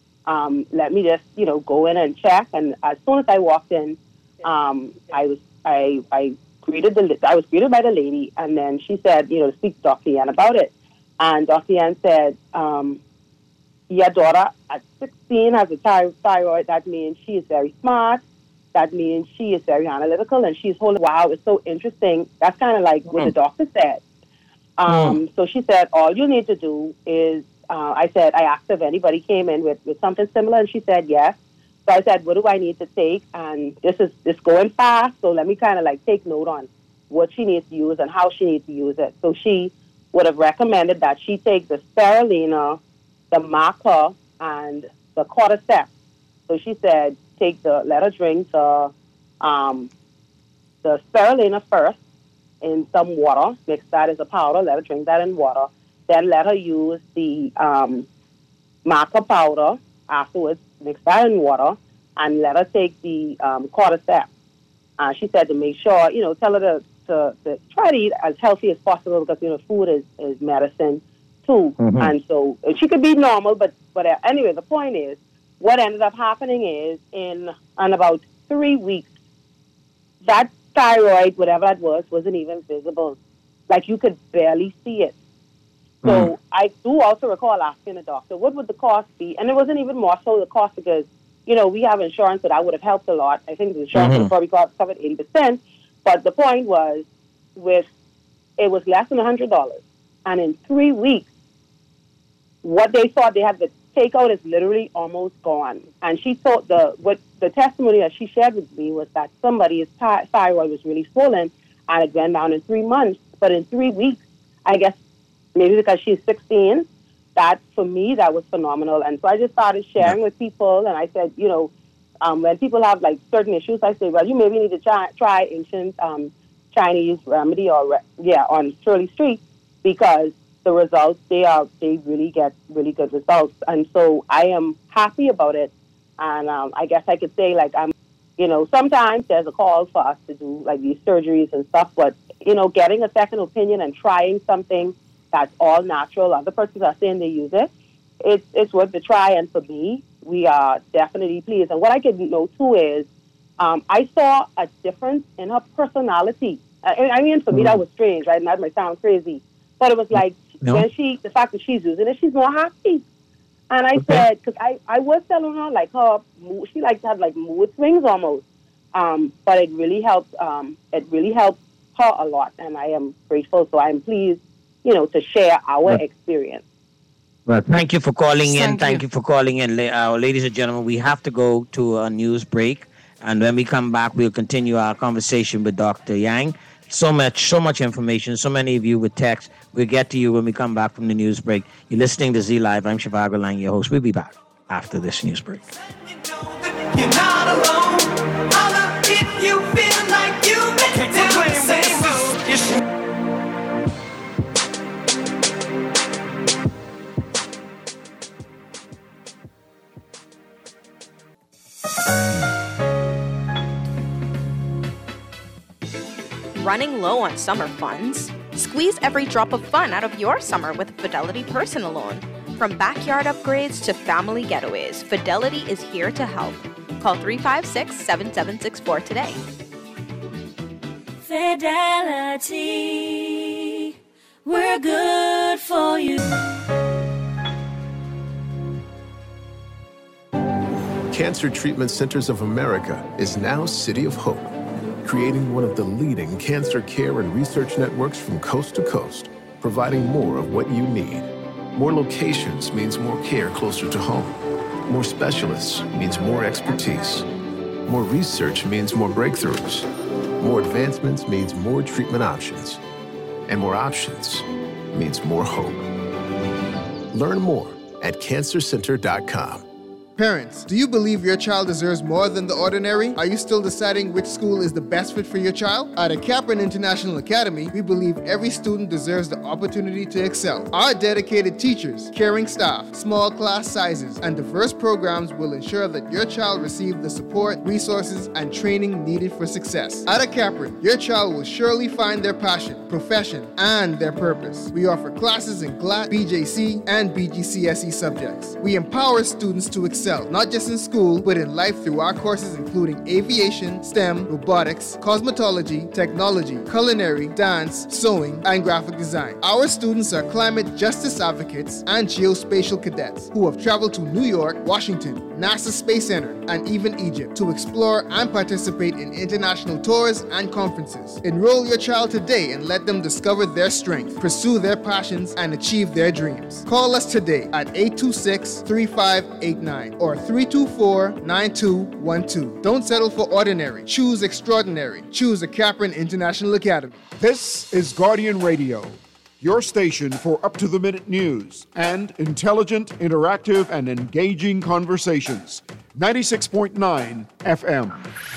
[SPEAKER 15] Um, let me just, you know, go in and check. And as soon as I walked in, um, I was I I greeted the I was greeted by the lady, and then she said, you know, speak to Doctor Yan about it. And Doctor Yan said, um, your daughter at sixteen has a thy- thyroid. That means she is very smart. That means she is very analytical, and she's holding. Wow, it's so interesting. That's kind of like mm. what the doctor said. Um, mm. So she said, all you need to do is. Uh, I said, I asked if anybody came in with, with something similar, and she said yes. So I said, what do I need to take? And this is this going fast, so let me kind of like take note on what she needs to use and how she needs to use it. So she would have recommended that she take the spirulina, the maca, and the cordyceps. So she said, take the, let her drink the, um, the spirulina first in some water, mix that as a powder, let her drink that in water. Then let her use the um, maca powder afterwards, mix that in water, and let her take the um, cordyceps. Uh, she said to make sure, you know, tell her to, to, to try to eat as healthy as possible because, you know, food is, is medicine too. Mm-hmm. And so she could be normal, but, but uh, anyway, the point is, what ended up happening is in, in about three weeks, that thyroid, whatever that was, wasn't even visible. Like you could barely see it. So mm. I do also recall asking the doctor, what would the cost be? And it wasn't even more so the cost because, you know, we have insurance, so that would have helped a lot. I think the insurance mm-hmm. would probably cost, covered eighty percent. But the point was, with it was less than one hundred dollars. And in three weeks, what they thought they had to take out is literally almost gone. And she thought the what the testimony that she shared with me was that somebody's ty- thyroid was really swollen and it went down in three months. But in three weeks, I guess, maybe because she's sixteen, that for me, that was phenomenal. And so I just started sharing yeah. with people. And I said, you know, um, when people have like certain issues, I say, well, you maybe need to try, try ancient um, Chinese remedy or, re- yeah, on Shirley Street because the results, they are, they really get really good results. And so I am happy about it. And um, I guess I could say like, I'm, you know, sometimes there's a call for us to do like these surgeries and stuff, but, you know, getting a second opinion and trying something that's all natural. Other persons are saying they use it. It's it's worth the try, and for me, we are definitely pleased. And what I could know too is, um, I saw a difference in her personality. I, I mean, for mm. me, that was strange, right? And that might sound crazy, but it was like no. when she, the fact that she's using it, she's more happy. And I
[SPEAKER 4] Okay.
[SPEAKER 15] said, because I, I was telling her, like, her, mood, she likes to have, like, mood swings almost. Um, but it really helped, um, it really helped her a lot. And I am grateful. So I'm pleased, you know, to share our
[SPEAKER 4] Right.
[SPEAKER 15] experience.
[SPEAKER 4] Well, thank you for calling in.
[SPEAKER 15] Thank
[SPEAKER 4] Thank
[SPEAKER 15] you.
[SPEAKER 4] you for calling in. La- Uh, ladies and gentlemen, we have to go to a news break. And when we come back, we'll continue our conversation with Doctor Yang. So much, so much information, so many of you with text. We'll get to you when we come back from the news break. You're listening to Z Live. I'm Shivago Lang, your host. We'll be back after this news break.
[SPEAKER 2] You're not alone. Holla if you feel like you make it do the same move. You should.
[SPEAKER 16] Running low on summer funds? Squeeze every drop of fun out of your summer with Fidelity Personal Loan. From backyard upgrades to family getaways, Fidelity is here to help. Call three five six, seven seven six four today.
[SPEAKER 17] Fidelity, we're good for you.
[SPEAKER 18] Cancer Treatment Centers of America is now City of Hope, creating one of the leading cancer care and research networks from coast to coast, providing more of what you need. More locations means more care closer to home. More specialists means more expertise. More research means more breakthroughs. More advancements means more treatment options. And more options means more hope. Learn more at cancer center dot com.
[SPEAKER 19] Parents, do you believe your child deserves more than the ordinary? Are you still deciding which school is the best fit for your child? At Akapran International Academy, we believe every student deserves the opportunity to excel. Our dedicated teachers, caring staff, small class sizes, and diverse programs will ensure that your child receives the support, resources, and training needed for success. At Akapran, your child will surely find their passion, profession, and their purpose. We offer classes in G L A T, B J C, and B G C S E subjects. We empower students to excel, not just in school, but in life through our courses including aviation, STEM, robotics, cosmetology, technology, culinary, dance, sewing, and graphic design. Our students are climate justice advocates and geospatial cadets who have traveled to New York, Washington, NASA Space Center, and even Egypt to explore and participate in international tours and conferences. Enroll your child today and let them discover their strength, pursue their passions, and achieve their dreams. Call us today at eight two six, three five eight nine or three two four, nine two one two. Don't settle for ordinary. Choose extraordinary. Choose Akapran International Academy.
[SPEAKER 1] This is Guardian Radio, your station for up-to-the-minute news and intelligent, interactive, and engaging conversations. ninety-six point nine F M.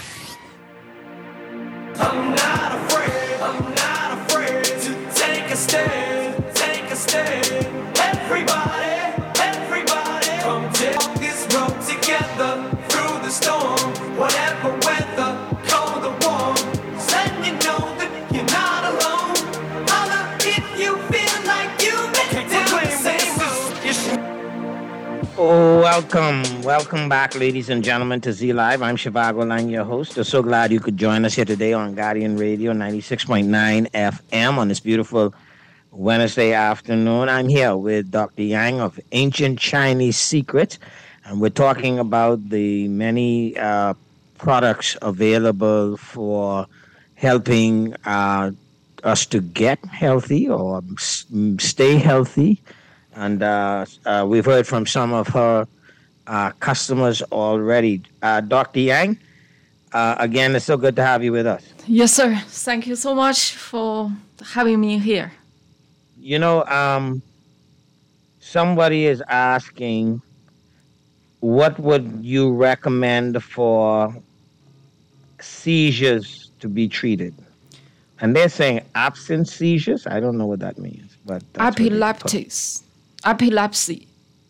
[SPEAKER 2] I'm not afraid, I'm not afraid to take a stand, take a stand. Everybody, everybody, come take this road together through the storm. Whatever weather, cold or warm, letting you know that you're not alone. Holla if you feel like you make it do the same move. You should.
[SPEAKER 4] Oh, welcome. Welcome back, ladies and gentlemen, to Z Live. I'm Shivago Lang, your host. I'm so glad you could join us here today on Guardian Radio ninety-six point nine F M on this beautiful Wednesday afternoon. I'm here with Doctor Yang of Ancient Chinese Secret, and we're talking about the many uh, products available for helping uh, us to get healthy or s- stay healthy. And uh, uh, we've heard from some of her uh, customers already. Uh, Doctor Yang, uh, again, it's so good to have you with us.
[SPEAKER 5] Yes, sir. Thank you so much for having me here.
[SPEAKER 4] You know, um, somebody is asking, what would you recommend for seizures to be treated? And they're saying absent seizures. I don't know what that means, but that's what they put.
[SPEAKER 5] Epileptics. Epilepsy.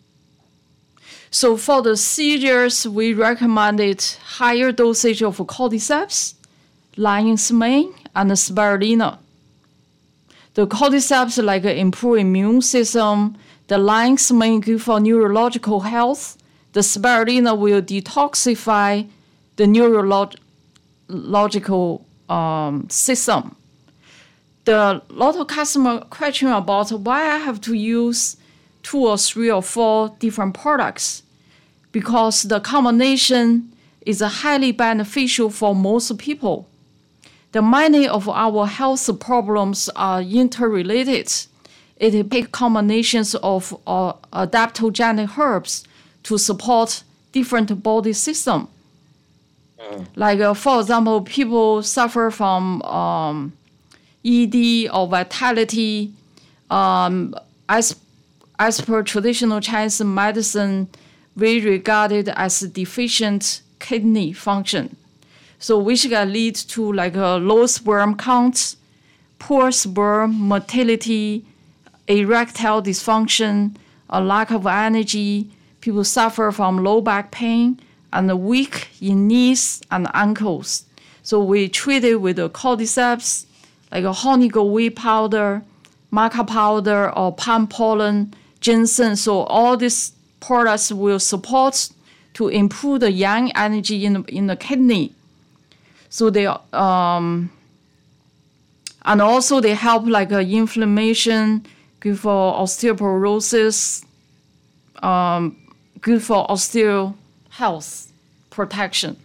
[SPEAKER 5] So for the seizures, we recommended higher dosage of cordyceps, lion's mane, and spirulina. The cordyceps like improve immune system. The lion's mane good for neurological health. The spirulina will detoxify the neurological um, system. The lot of customer question about why I have to use two or three or four different products because the combination is highly beneficial for most people. The many of our health problems are interrelated. It takes combinations of uh, adaptogenic herbs to support different body system. Mm. Like, uh, for example, people suffer from um, E D or vitality. Um, as, as per traditional Chinese medicine, we regard it as deficient kidney function. So which can lead to like a low sperm count, poor sperm motility, erectile dysfunction, a lack of energy. People suffer from low back pain and weak in knees and ankles. So we treat it with the cordyceps, like a honey goat wheat powder, maca powder, or palm pollen, ginseng. So all these products will support to improve the yang energy in, in the kidney. So they um, and also they help like uh, inflammation, good for osteoporosis, um, good for osteo health protection.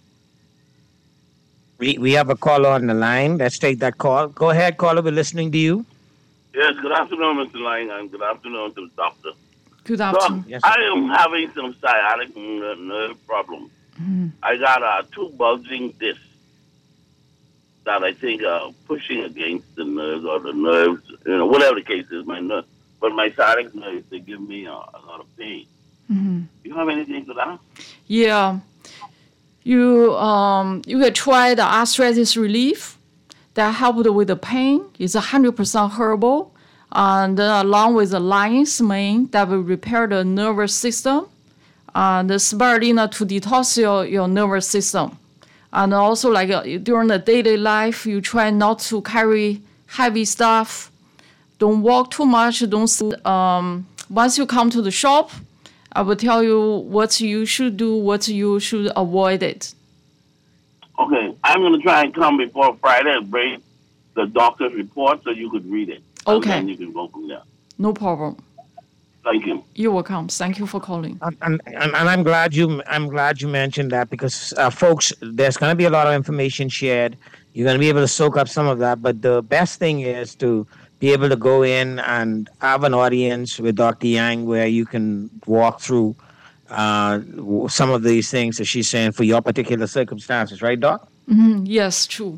[SPEAKER 4] We we have a caller on the line. Let's take that call. Go ahead, caller. We're listening to you.
[SPEAKER 20] Yes, good afternoon, Mister Lang, and good afternoon to the doctor.
[SPEAKER 5] Good afternoon.
[SPEAKER 20] So, yes, I am having some sciatic nerve problems. Mm-hmm. I got uh, two bulging discs that I think are pushing against the nerves or the nerves, you know, whatever the case is, my nerve. But my sciatic nerves, they give me a, a lot of pain. Mm-hmm. You have anything for that?
[SPEAKER 5] Yeah. You um you can try the arthritis relief that helped with the pain. It's one hundred percent herbal. And then along with the lion's mane that will repair the nervous system. And the spirulina to detox your, your nervous system. And also, like uh, during the daily life, you try not to carry heavy stuff. Don't walk too much. Don't. Um, once you come to the shop, I will tell you what you should do, what you should avoid it.
[SPEAKER 20] Okay, I'm going to try and come before Friday and bring the doctor's report so you could read it.
[SPEAKER 5] Okay.
[SPEAKER 20] And then you can go from there.
[SPEAKER 5] No problem.
[SPEAKER 20] Thank you.
[SPEAKER 5] You're welcome. Thank you for calling.
[SPEAKER 4] And, and, and I'm glad you I'm glad you mentioned that because uh, folks, there's going to be a lot of information shared. You're going to be able to soak up some of that. But the best thing is to be able to go in and have an audience with Doctor Yang where you can walk through uh, some of these things that she's saying for your particular circumstances, right, Doc?
[SPEAKER 5] Mm-hmm. Yes, true.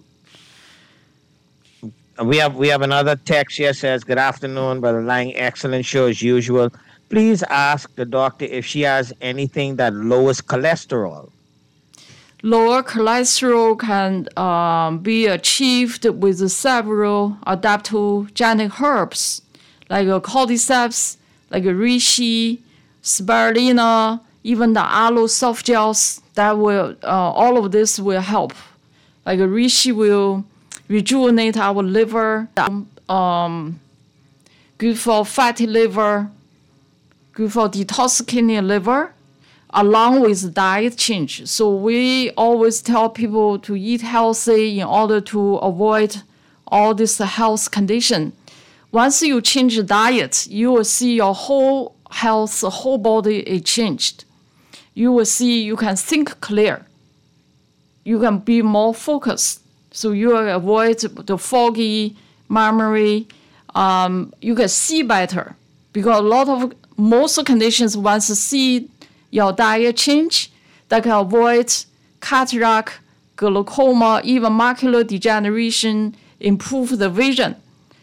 [SPEAKER 4] We have we have another text here says, good afternoon, Brother Lang. Excellent show as usual. Please ask the doctor if she has anything that lowers cholesterol.
[SPEAKER 5] Lower cholesterol can um, be achieved with several adaptogenic herbs, like a cordyceps, like a reishi, spirulina, even the aloe soft gels. That will uh, all of this will help. Like a reishi will rejuvenate our liver, um, good for fatty liver, good for detoxifying liver, along with diet change. So we always tell people to eat healthy in order to avoid all this health condition. Once you change the diet, you will see your whole health, whole body is changed. You will see you can think clear. You can be more focused. So you will avoid the foggy memory. Um, you can see better because a lot of most conditions once you see your diet change, that can avoid cataract, glaucoma, even macular degeneration, improve the vision.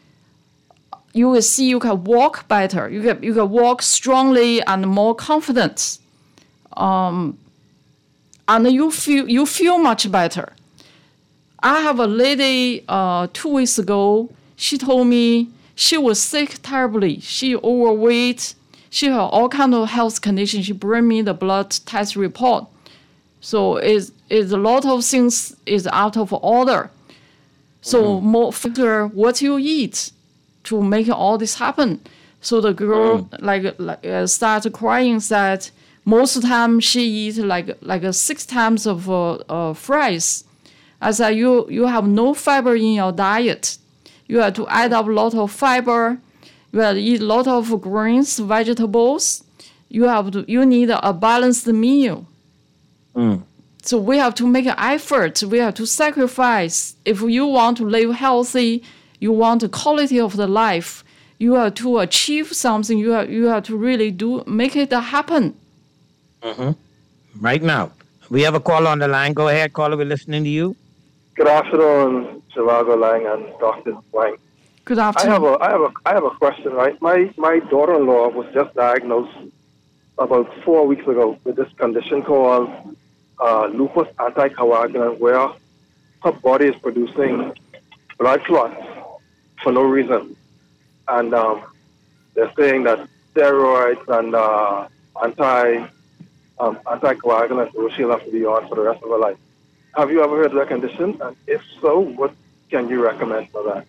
[SPEAKER 5] You will see you can walk better. You can you can walk strongly and more confident. Um, and you feel you feel much better. I have a lady uh, two weeks ago. She told me she was sick terribly. She overweight. She had all kind of health conditions. She bring me the blood test report. So it's, it's a lot of things is out of order. So mm-hmm. more factor what you eat to make all this happen. So the girl mm-hmm. like, like uh, started crying. Said most of the time she eat like like uh, six times of uh, uh, fries. I said, you, you have no fiber in your diet. You have to add up a lot of fiber. You have to eat a lot of grains, vegetables. You have to. You need a balanced meal.
[SPEAKER 4] Mm.
[SPEAKER 5] So we have to make an effort. We have to sacrifice. If you want to live healthy, you want the quality of the life. You have to achieve something. You have you have to really do make it happen.
[SPEAKER 4] Mm-hmm. Right now, we have a caller on the line. Go ahead, caller. We're listening to you.
[SPEAKER 21] Good afternoon, Chivago Lang and Doctor Wang.
[SPEAKER 5] Good afternoon.
[SPEAKER 21] I have a I have a I have a question. Right, my my daughter-in-law was just diagnosed about four weeks ago with this condition called uh, lupus anticoagulant, where her body is producing blood clots for no reason, and um, they're saying that steroids and uh, anti um, anticoagulants will she'll have to be on for the rest of her life. Have you ever heard of that condition? And if so, what can you recommend for that?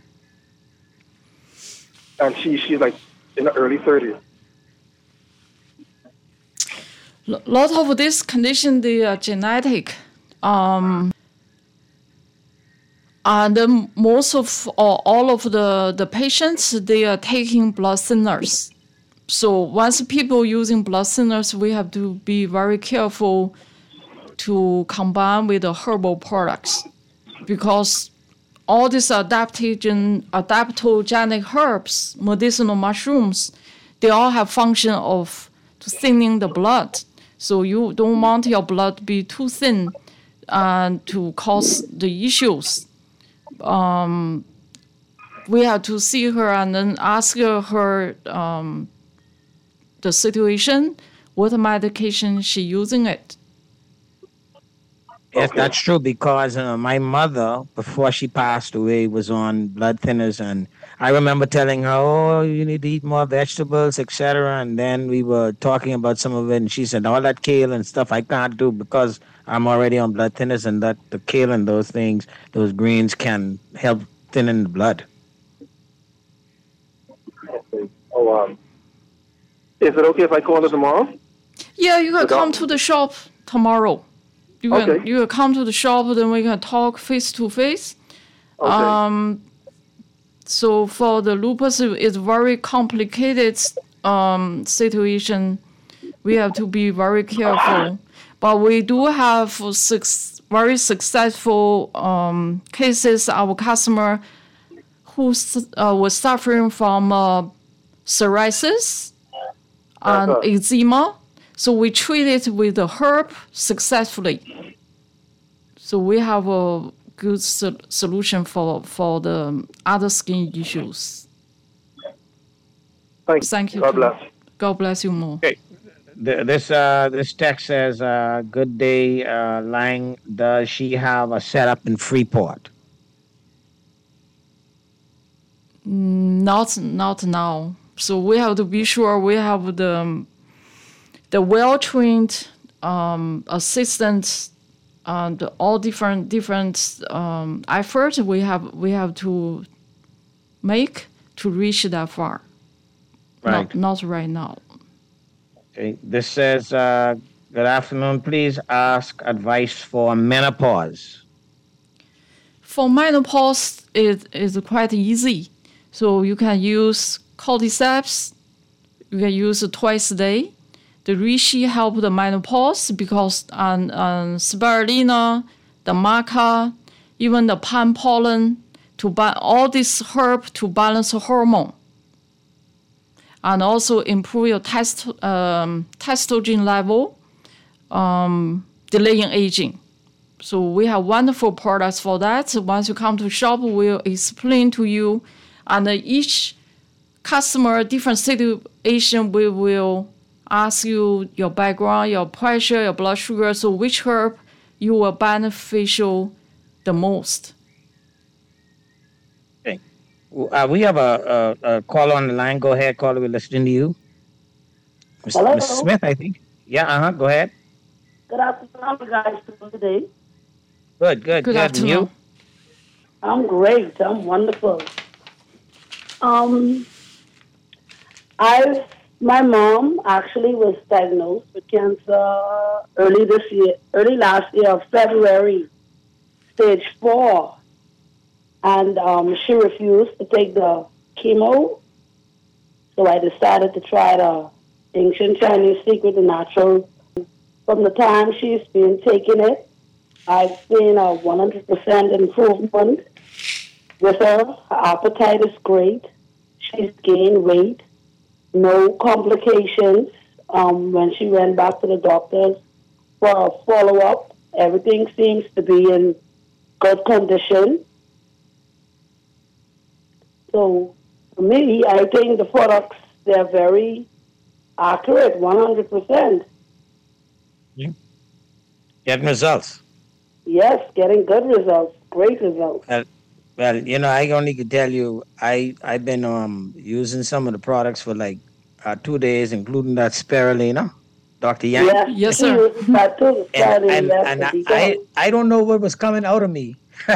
[SPEAKER 21] And she she's like in the early thirties.
[SPEAKER 5] A lot of this condition, they are genetic. Um, and then most of or all of the, the patients, they are taking blood thinners. So once people using blood thinners, we have to be very careful to combine with the herbal products, because all these adaptogen, adaptogenic herbs, medicinal mushrooms, they all have function of to thinning the blood. So you don't want your blood to be too thin and to cause the issues. Um, we have to see her and then ask her um, the situation, what medication she using it.
[SPEAKER 4] Yes, that's true, because uh, my mother, before she passed away, was on blood thinners, and I remember telling her, oh, you need to eat more vegetables, et cetera. And then we were talking about some of it, and she said, all that kale and stuff I can't do because I'm already on blood thinners, and that the kale and those things, those greens can help thinning the blood.
[SPEAKER 21] Okay. Oh, um, is it okay if I call her tomorrow?
[SPEAKER 5] Yeah, you can come to the shop tomorrow. You can
[SPEAKER 21] Okay.
[SPEAKER 5] you can come to the shop, then we can talk face to face.
[SPEAKER 21] Okay.
[SPEAKER 5] Um, so for the lupus, it- it's very complicated um, situation. We have to be very careful. But we do have six very successful um, cases. Our customer who s- uh, was suffering from uh, psoriasis and
[SPEAKER 21] Uh-huh.
[SPEAKER 5] eczema. So we treat it with the herb successfully. So we have a good sol- solution for, for the other skin issues.
[SPEAKER 21] Thank,
[SPEAKER 5] Thank you.
[SPEAKER 21] God
[SPEAKER 5] too.
[SPEAKER 21] bless.
[SPEAKER 5] God bless you more.
[SPEAKER 4] Okay. Th- This uh, this text says, uh, good day, uh, Lang. Does she have a setup in Freeport?
[SPEAKER 5] Mm, Not not now. So we have to be sure we have the the well-trained um, assistants and all different different um, efforts we have we have to make to reach that far.
[SPEAKER 4] Right.
[SPEAKER 5] Not, not right now.
[SPEAKER 4] Okay. This says, uh, good afternoon. Please ask advice for menopause.
[SPEAKER 5] For menopause, it is quite easy. So you can use cordyceps. You can use it twice a day. The reishi help the menopause because um, um, spirulina, the maca, even the palm pollen, to ba- all this herb to balance the hormone. And also improve your test, um, testosterone level, um, delaying aging. So we have wonderful products for that. Once you come to shop, we'll explain to you. And uh, each customer, different situation, we will ask you your background, your pressure, your blood sugar, so which herb you will beneficial the most.
[SPEAKER 4] Okay. Uh, we have a, a, a call on the line. Go ahead, caller. We're listening to you. Mister
[SPEAKER 22] Hello?
[SPEAKER 4] Missus Smith, I think. Yeah, uh-huh. Go ahead.
[SPEAKER 22] Good afternoon, how are you guys doing today?
[SPEAKER 4] Good, good, good. And you?
[SPEAKER 22] I'm great. I'm wonderful. Um, I, my mom actually was diagnosed with cancer early this year, early last year, February, stage four, and um, she refused to take the chemo, So I decided to try the ancient Chinese secret, the natural. From the time she's been taking it, I've seen a one hundred percent improvement with her. Her appetite is great. She's gained weight. No complications. Um, when she went back to the doctors for a follow-up, everything seems to be in good condition. So for me, I think the products, they're very accurate, one hundred percent.
[SPEAKER 4] Getting results.
[SPEAKER 22] Yes, getting good results, great results.
[SPEAKER 4] Well, well, you know, I only can tell you, I, I've been um using some of the products for like uh, two days, including that spirulina, Doctor Yang.
[SPEAKER 22] Yes, yes, sir. That too,
[SPEAKER 4] And, and,
[SPEAKER 22] yes,
[SPEAKER 4] and I,
[SPEAKER 22] because-
[SPEAKER 4] I, I don't know what was coming out of me.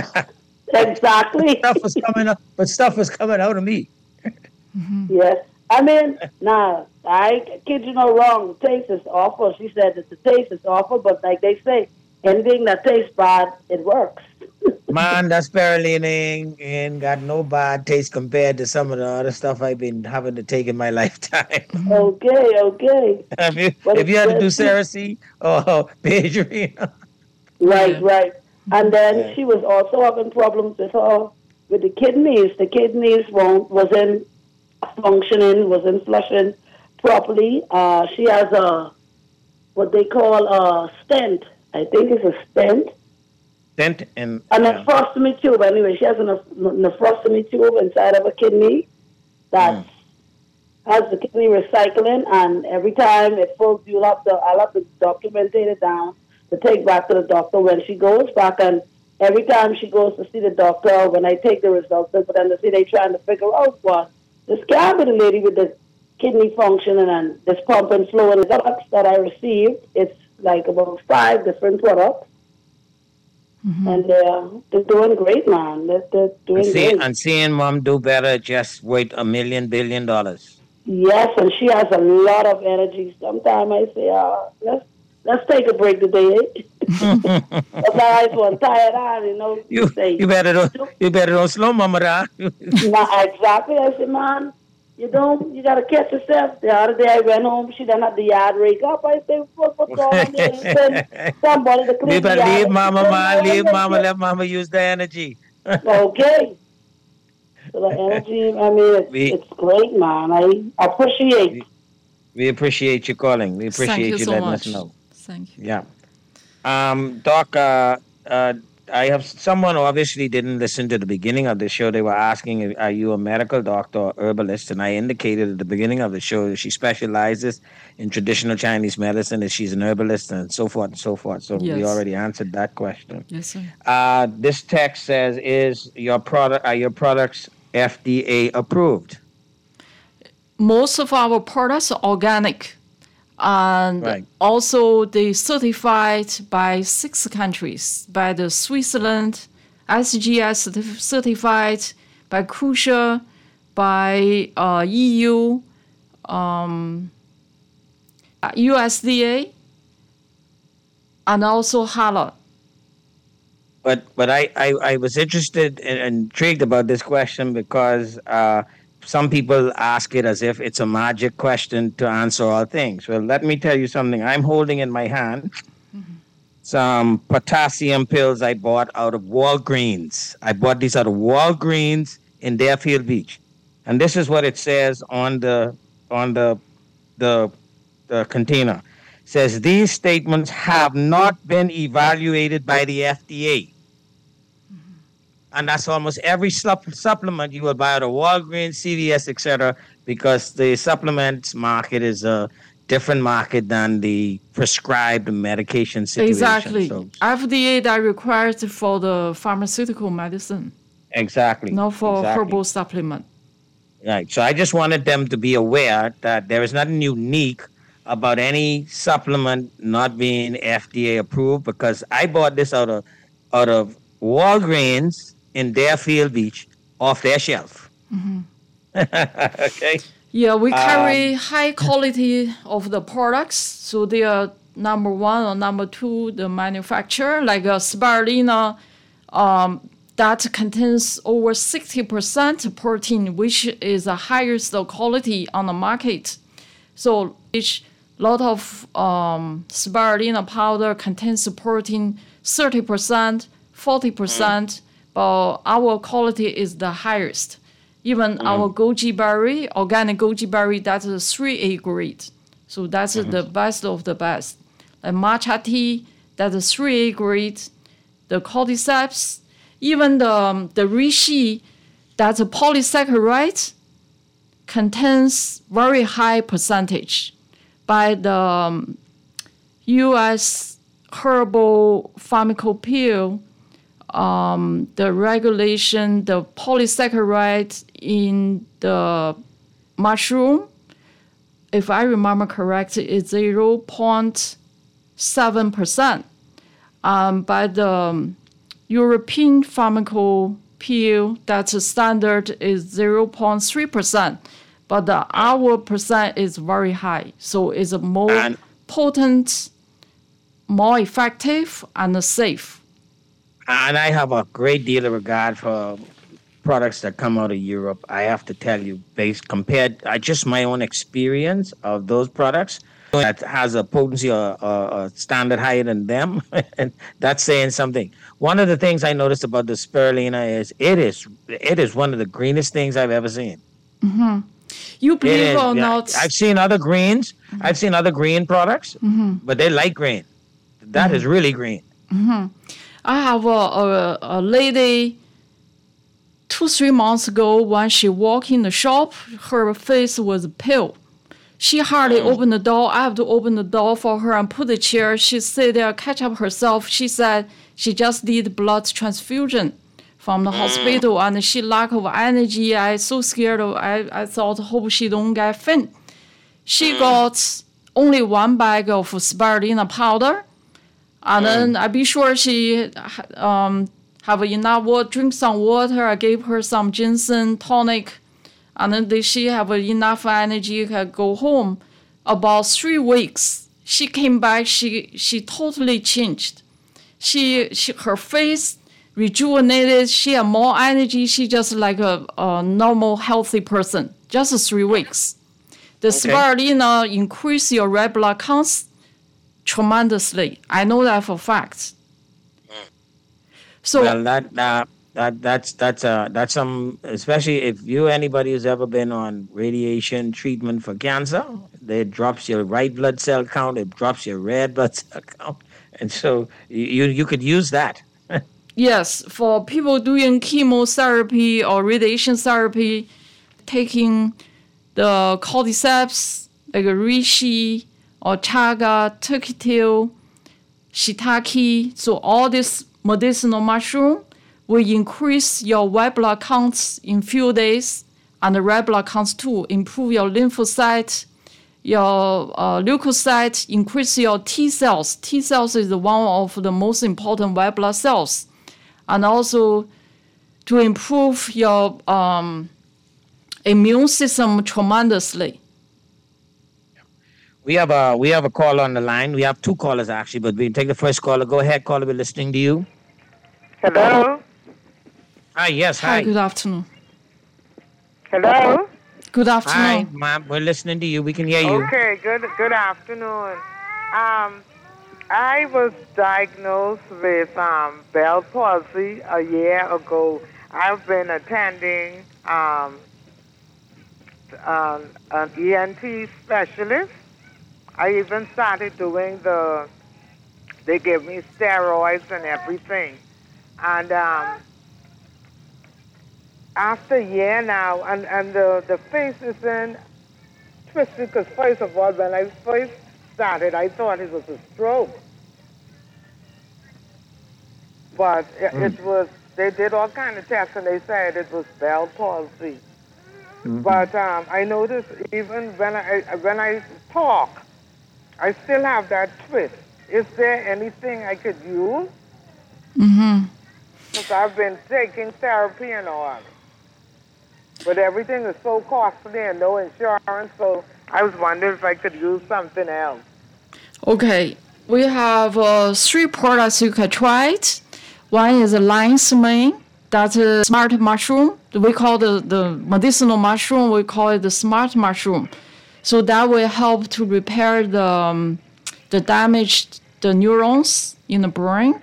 [SPEAKER 22] Exactly.
[SPEAKER 4] stuff was coming up, but stuff was coming out of me.
[SPEAKER 22] Yes. I mean, nah, I kid you no wrong. The taste is awful. She said that the taste is awful, but like they say, anything that tastes bad, it works.
[SPEAKER 4] Man, that spirulina ain't, ain't got no bad taste compared to some of the other stuff I've been having to take in my lifetime.
[SPEAKER 22] Okay, okay.
[SPEAKER 4] Have you,
[SPEAKER 22] But
[SPEAKER 4] if you had to do
[SPEAKER 22] it's-
[SPEAKER 4] Cerecy or Beijurina?
[SPEAKER 22] Right, right. And then
[SPEAKER 4] Yeah.
[SPEAKER 22] she was also having problems with her, with the kidneys. The kidneys won't, wasn't functioning, wasn't flushing properly. Uh, she has a, what they call a stent. I think it's a stent.
[SPEAKER 4] Stent and
[SPEAKER 22] A nephrostomy tube, anyway. She has a neph- nephrostomy tube inside of a kidney that has the kidney recycling, and every time it fills, you'll have to, I'll have to document it down to take back to the doctor when she goes back. And every time she goes to see the doctor, when I take the results, but then they see they trying to figure out what this can't be the lady with the kidney functioning and this pump and flow. And the products that I received, it's like about five different products. And they're, they're doing great, man. They're, they're doing
[SPEAKER 4] And, see,
[SPEAKER 22] great.
[SPEAKER 4] and seeing mom do better just worth a million billion dollars.
[SPEAKER 22] Yes, and she has a lot of energy. Sometimes I say, uh, let's let's take a break today. But I was tired out, you know.
[SPEAKER 4] You,
[SPEAKER 22] say,
[SPEAKER 4] you better don't you better don't slow mama down.
[SPEAKER 22] Nah, exactly. I said, man, you don't, you got to catch yourself. The other day I went home, she done had the yard rake up. I said, what, what's going on there? She said, somebody to clean
[SPEAKER 4] leave,
[SPEAKER 22] the
[SPEAKER 4] her-
[SPEAKER 22] yard.
[SPEAKER 4] leave
[SPEAKER 22] I
[SPEAKER 4] mama,
[SPEAKER 22] said,
[SPEAKER 4] man,
[SPEAKER 22] "No,
[SPEAKER 4] leave
[SPEAKER 22] let
[SPEAKER 4] mama,
[SPEAKER 22] me-"
[SPEAKER 4] let mama use the energy.
[SPEAKER 22] Okay. So the energy, I mean, it's,
[SPEAKER 4] We-
[SPEAKER 22] it's great, man. I appreciate.
[SPEAKER 4] We appreciate you calling. We
[SPEAKER 5] Thank
[SPEAKER 4] appreciate
[SPEAKER 5] you
[SPEAKER 4] you,
[SPEAKER 5] so
[SPEAKER 4] letting
[SPEAKER 5] much.
[SPEAKER 4] us know.
[SPEAKER 5] Thank you.
[SPEAKER 4] Yeah. Um, Doc, uh, uh, I have someone who obviously didn't listen to the beginning of the show. They were asking, are you a medical doctor or herbalist? And I indicated at the beginning of the show that she specializes in traditional Chinese medicine, that she's an herbalist and so forth and so forth. So we
[SPEAKER 5] Yes.
[SPEAKER 4] already answered that question.
[SPEAKER 5] Yes, sir.
[SPEAKER 4] Uh, this text says, is your product, are your products F D A approved?
[SPEAKER 5] Most of our products are organic, and
[SPEAKER 4] Right.
[SPEAKER 5] also they certified by six countries, by the Switzerland, S G S certif- certified, by Crucial, by uh, E U, um, U S D A, and also Halal.
[SPEAKER 4] But but I, I, I was interested and intrigued about this question because uh, some people ask it as if it's a magic question to answer all things. Well, let me tell you something. I'm holding in my hand some potassium pills I bought out of Walgreens. I bought these out of Walgreens in Deerfield Beach, and this is what it says on the on the the, the container. It says these statements have not been evaluated by the F D A. And that's almost every supp- supplement you will buy at a Walgreens, C V S, et cetera, because the supplements market is a different market than the prescribed medication situation.
[SPEAKER 5] Exactly.
[SPEAKER 4] So,
[SPEAKER 5] F D A that required for the pharmaceutical medicine,
[SPEAKER 4] exactly.
[SPEAKER 5] not for
[SPEAKER 4] exactly.
[SPEAKER 5] herbal supplement.
[SPEAKER 4] Right. So I just wanted them to be aware that there is nothing unique about any supplement not being F D A approved, because I bought this out of out of Walgreens in Deerfield Beach off their shelf.
[SPEAKER 5] Mhm.
[SPEAKER 4] Okay.
[SPEAKER 5] Yeah, we carry
[SPEAKER 4] Um,
[SPEAKER 5] high quality of the products, so they are number one or number two, the manufacturer, like uh, spirulina. Um, that contains over sixty percent protein, which is the highest quality on the market. So each lot of um, spirulina powder contains protein thirty percent, forty percent, mm. but our quality is the highest. Even mm. our goji berry, organic goji berry, that's a three A grade. So that's mm-hmm. the best of the best. Like matcha tea, that's a three A grade. The cordyceps, even the, um, the reishi, that's a polysaccharide, contains very high percentage. By the um, U S Herbal Pharmacopoeia, um, the regulation, the polysaccharide in the mushroom, if I remember correctly, is zero point seven percent. Um, by the um, European Pharmacopoeia, that's a standard is zero point three percent. But the our percent is very high. So it's a more and potent, more effective, and safe.
[SPEAKER 4] And I have a great deal of regard for products that come out of Europe. I have to tell you, based compared, I just my own experience of those products that has a potency or a standard higher than them, and that's saying something. One of the things I noticed about the spirulina is it is it is one of the greenest things I've ever seen.
[SPEAKER 5] Mm-hmm. You believe
[SPEAKER 4] is,
[SPEAKER 5] or
[SPEAKER 4] yeah.
[SPEAKER 5] not?
[SPEAKER 4] I've seen other greens. Mm-hmm. I've seen other green products,
[SPEAKER 5] mm-hmm.
[SPEAKER 4] but they like green. That
[SPEAKER 5] mm-hmm.
[SPEAKER 4] is really green.
[SPEAKER 5] Mm-hmm. I have a, a, a lady two, three months ago when she walked in the shop, her face was pale. She hardly mm. opened the door. I have to open the door for her and put the chair. She sit there, catch up herself. She said she just did blood transfusion from the mm. hospital and she lack of energy. I so scared. Of, I, I thought, hope she don't get faint. She mm. got only one bag of spirulina powder. And mm. then I be sure she um, have enough water, drink some water. I gave her some ginseng tonic. And then did she have enough energy to go home? About three weeks, she came back. She she totally changed. She, she her face rejuvenated. She had more energy. She just like a, a normal, healthy person. Just three weeks. The okay. spirulina increase your red blood counts tremendously. I know that for fact. So
[SPEAKER 4] well, that uh, that that's that's uh that's some, especially if you anybody who's ever been on radiation treatment for cancer, it drops your white blood cell count, it drops your red blood cell count, and so you you could use that.
[SPEAKER 5] Yes, for people doing chemotherapy or radiation therapy, taking the cordyceps like reishi or chaga, turkey tail, shiitake, so all this medicinal mushroom will increase your white blood counts in few days, and the red blood counts too, improve your lymphocyte, your uh, leukocyte, increase your T cells. T cells is one of the most important white blood cells, and also to improve your um, immune system tremendously.
[SPEAKER 4] We have a we have a call on the line. We have two callers actually, but we take the first caller. Go ahead, caller. We're listening to you.
[SPEAKER 3] Hello.
[SPEAKER 4] Hi. Yes. Hi.
[SPEAKER 5] Hi. Good afternoon.
[SPEAKER 3] Hello.
[SPEAKER 5] Good afternoon.
[SPEAKER 4] Hi, ma'am. We're listening to you. We can hear you.
[SPEAKER 3] Okay. Good. Good afternoon. Um, I was diagnosed with um, Bell palsy a year ago. I've been attending um, um, an E N T specialist. I even started doing the, they gave me steroids and everything. And um, after a year now, and, and the, the face isn't twisted, because first of all, when I first started, I thought it was a stroke. But it, mm. it was, they did all kind of tests, and they said it was Bell palsy. Mm-hmm. But um, I noticed even when I, when I talk, I still have that twist. Is there anything I could use?
[SPEAKER 5] Mm-hmm.
[SPEAKER 3] Because I've been taking therapy and all. But everything is so costly and no insurance, so I was wondering if I could use something else.
[SPEAKER 5] Okay. We have uh, three products you can try it. One is lion's mane. That's a smart mushroom. We call the, the medicinal mushroom, we call it the smart mushroom. So that will help to repair the, um, the damaged the neurons in the brain.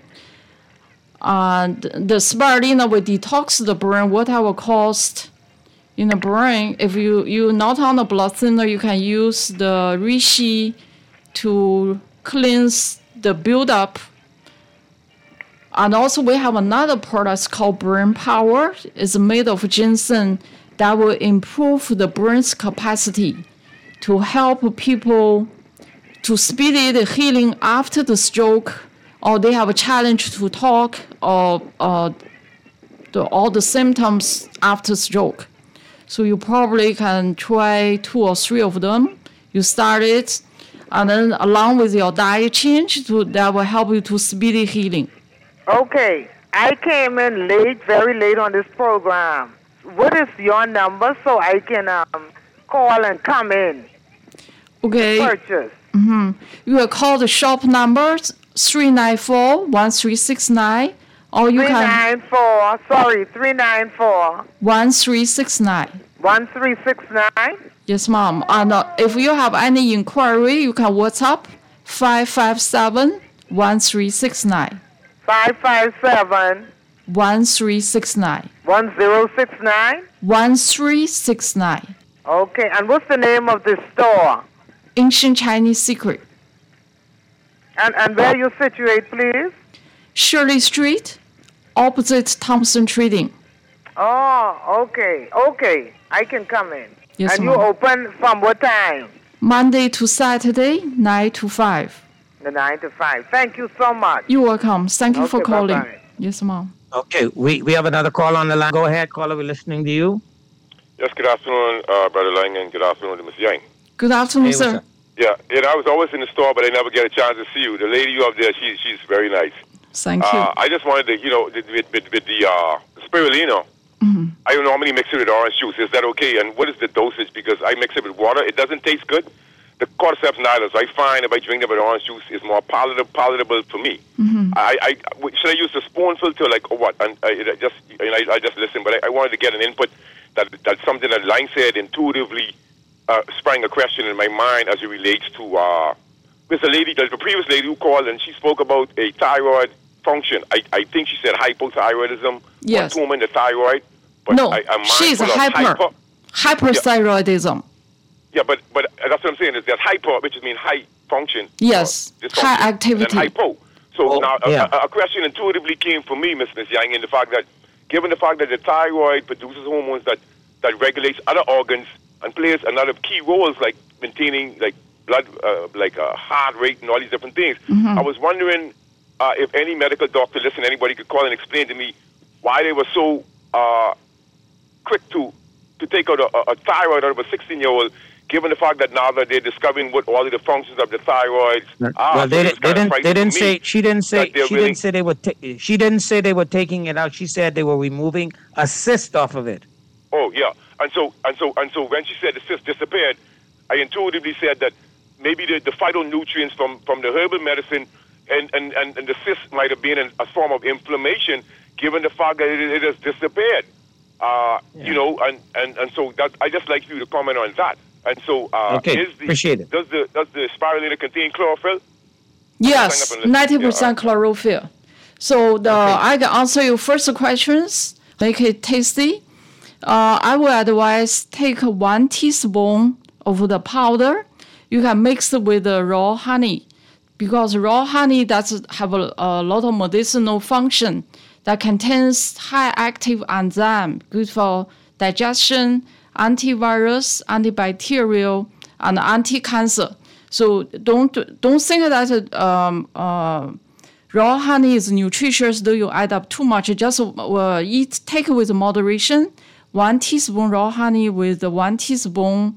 [SPEAKER 5] And the spirulina will detox the brain, whatever caused in the brain. If you, you not on the blood thinner, you can use the reishi to cleanse the buildup. And also we have another product called Brain Power. It's made of ginseng that will improve the brain's capacity to help people to speed the healing after the stroke, or they have a challenge to talk, or uh, the, all the symptoms after stroke. So you probably can try two or three of them. You start it, and then along with your diet change, to, that will help you to speedy healing.
[SPEAKER 3] Okay, I came in late, very late on this program. What is your number so I can um, call and come in?
[SPEAKER 5] Okay.
[SPEAKER 3] Purchase.
[SPEAKER 5] Mm-hmm. You will call the shop number three nine four, one three six nine, or you
[SPEAKER 3] three
[SPEAKER 5] can
[SPEAKER 3] nine four, sorry, three nine four,
[SPEAKER 5] one three six nine.
[SPEAKER 3] one three six nine.
[SPEAKER 5] Yes, ma'am. And uh, if you have any inquiry, you can WhatsApp five five seven, one three six nine.
[SPEAKER 3] five five seven,
[SPEAKER 5] one three six nine.
[SPEAKER 3] one zero six nine.
[SPEAKER 5] one three six nine.
[SPEAKER 3] Okay, and what's the name of this store?
[SPEAKER 5] Ancient Chinese Secret.
[SPEAKER 3] And and where you situate, please?
[SPEAKER 5] Shirley Street, opposite Thompson Trading.
[SPEAKER 3] Oh, okay, okay. I can come in.
[SPEAKER 5] Yes,
[SPEAKER 3] and
[SPEAKER 5] ma'am.
[SPEAKER 3] you open from what time?
[SPEAKER 5] Monday to Saturday, nine to five.
[SPEAKER 3] The nine to five. Thank you so much.
[SPEAKER 5] You're welcome. Thank you for
[SPEAKER 3] Okay,
[SPEAKER 5] calling.
[SPEAKER 3] bye-bye.
[SPEAKER 5] Yes, ma'am.
[SPEAKER 4] Okay, we, we have another call on the line. Go ahead, caller. We're listening to you.
[SPEAKER 6] Yes, good afternoon, uh, Brother Lang, and good afternoon to Miss Yang.
[SPEAKER 5] Good afternoon,
[SPEAKER 4] Hey, what's
[SPEAKER 5] sir.
[SPEAKER 4] up?
[SPEAKER 6] Yeah, and I was always in the store, but I never get a chance to see you. The lady you up there, she, she's very nice.
[SPEAKER 5] Thank
[SPEAKER 6] uh, I just wanted to, you know, with, with, with the uh, spirulina,
[SPEAKER 5] Mm-hmm.
[SPEAKER 6] I normally mix it with orange juice. Is that okay? And what is the dosage? Because I mix it with water. It doesn't taste good. The cordyceps nihilus, I find if I drink it with orange juice, is more palatable, palatable for me.
[SPEAKER 5] Mm-hmm.
[SPEAKER 6] I, I, should I use a spoonful to like, or what? And I I just, and I, I just listen, but I, I wanted to get an input that that's something that Lang said intuitively uh, sprang a question in my mind as it relates to uh, there's a lady, the previous lady who called and she spoke about a thyroid function. I, I think she said hypothyroidism,
[SPEAKER 5] Yes.
[SPEAKER 6] or tumor in the thyroid. But
[SPEAKER 5] No,
[SPEAKER 6] I, I'm
[SPEAKER 5] she's
[SPEAKER 6] mindful of
[SPEAKER 5] hyper, hyperthyroidism.
[SPEAKER 6] Yeah, but but that's what I'm saying is there's hyper, which means high function.
[SPEAKER 5] Yes,
[SPEAKER 6] dysfunction,
[SPEAKER 5] high
[SPEAKER 6] and
[SPEAKER 5] activity.
[SPEAKER 6] then hypo. So now a-
[SPEAKER 4] yeah.
[SPEAKER 6] a, a question intuitively came for me, Miss Miss Yang, in the fact that given the fact that the thyroid produces hormones that, that regulates other organs and plays another key roles like maintaining like blood, uh, like uh, heart rate and all these different things.
[SPEAKER 5] Mhm.
[SPEAKER 6] I was wondering uh, if any medical doctor, listen, anybody could call and explain to me why they were so uh, quick to to take out a, a thyroid out of a sixteen-year-old, given the fact that now that they're discovering what all of the functions of the thyroid are.
[SPEAKER 4] well, they,
[SPEAKER 6] so
[SPEAKER 4] didn't.
[SPEAKER 6] it's
[SPEAKER 4] They
[SPEAKER 6] kinda
[SPEAKER 4] didn't. They
[SPEAKER 6] frightening
[SPEAKER 4] didn't
[SPEAKER 6] for
[SPEAKER 4] say.
[SPEAKER 6] me
[SPEAKER 4] She didn't say.
[SPEAKER 6] that they're
[SPEAKER 4] She
[SPEAKER 6] willing-
[SPEAKER 4] didn't say they were. Ta- she didn't say they were taking it out. She said they were removing a cyst off of it.
[SPEAKER 6] Oh yeah, and so and so and so when she said the cyst disappeared, I intuitively said that maybe the, the phytonutrients from, from the herbal medicine and, and, and, and the cyst might have been in a form of inflammation, given the fact that it, it has disappeared. Uh, You know, and, and, and so that I just like you to comment on that. And so, uh,
[SPEAKER 4] Okay,
[SPEAKER 6] is the,
[SPEAKER 4] appreciate it.
[SPEAKER 6] Does the does the spirulina contain chlorophyll?
[SPEAKER 5] Yes,
[SPEAKER 6] Hang up and
[SPEAKER 5] ninety
[SPEAKER 6] listen.
[SPEAKER 5] percent chlorophyll. So the I can answer your first questions. Make it tasty. Uh, I will advise take one teaspoon of the powder. You can mix it with the raw honey, because raw honey does have a, a lot of medicinal function that contains high active enzyme, good for digestion, antivirus, antibacterial, and anti-cancer. So don't don't think that um, uh, raw honey is nutritious. Though you add up too much, just uh, eat take it with moderation. One teaspoon raw honey with one teaspoon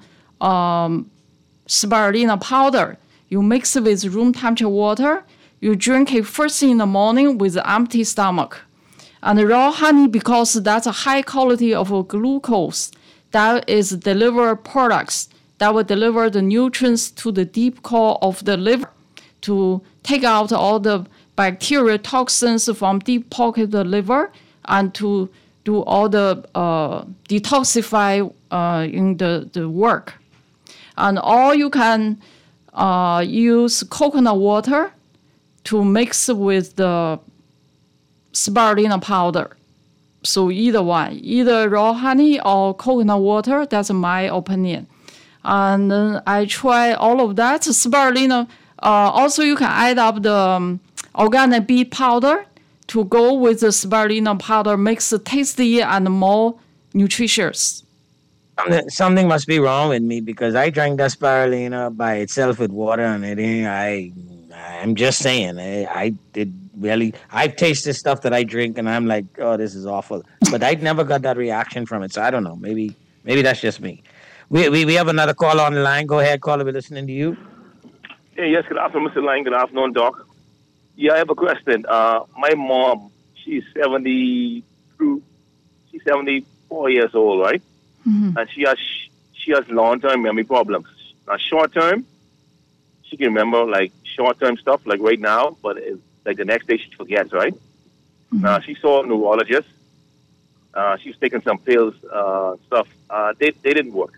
[SPEAKER 5] um, spirulina powder. You mix it with room temperature water. You drink it first thing in the morning with an empty stomach. And the raw honey, because that's a high quality of glucose, that is deliver products that will deliver the nutrients to the deep core of the liver to take out all the bacteria toxins from deep pocket of the liver and to do all the uh, detoxify uh, in the, the work. And or you can uh, use coconut water to mix with the spirulina powder. So either one, either raw honey or coconut water, that's my opinion. And then I try all of that. Spirulina, uh, also you can add up the um, organic beet powder to go with the spirulina powder, makes it tasty and more nutritious.
[SPEAKER 4] Something, something must be wrong with me because I drank that spirulina by itself with water and it ain't, I, I'm just saying, I, I did really, I've tasted stuff that I drink and I'm like, oh, this is awful. But I never got that reaction from it, so I don't know. Maybe maybe that's just me. We we, we have another call on the line. Go ahead, caller, we're listening to you.
[SPEAKER 7] Hey, yes, good afternoon, Mister Lang. Good afternoon, Doc. Yeah, I have a question. Uh, my mom, she's seventy-two, she's seventy-four years old, right? Mm-hmm. And she has she has long-term memory problems. Now, short-term, she can remember like short-term stuff, like right now, but it's, like the next day she forgets, right? Mm-hmm. Now, she saw a neurologist. Uh, she was taking some pills, uh, stuff. Uh, they they didn't work.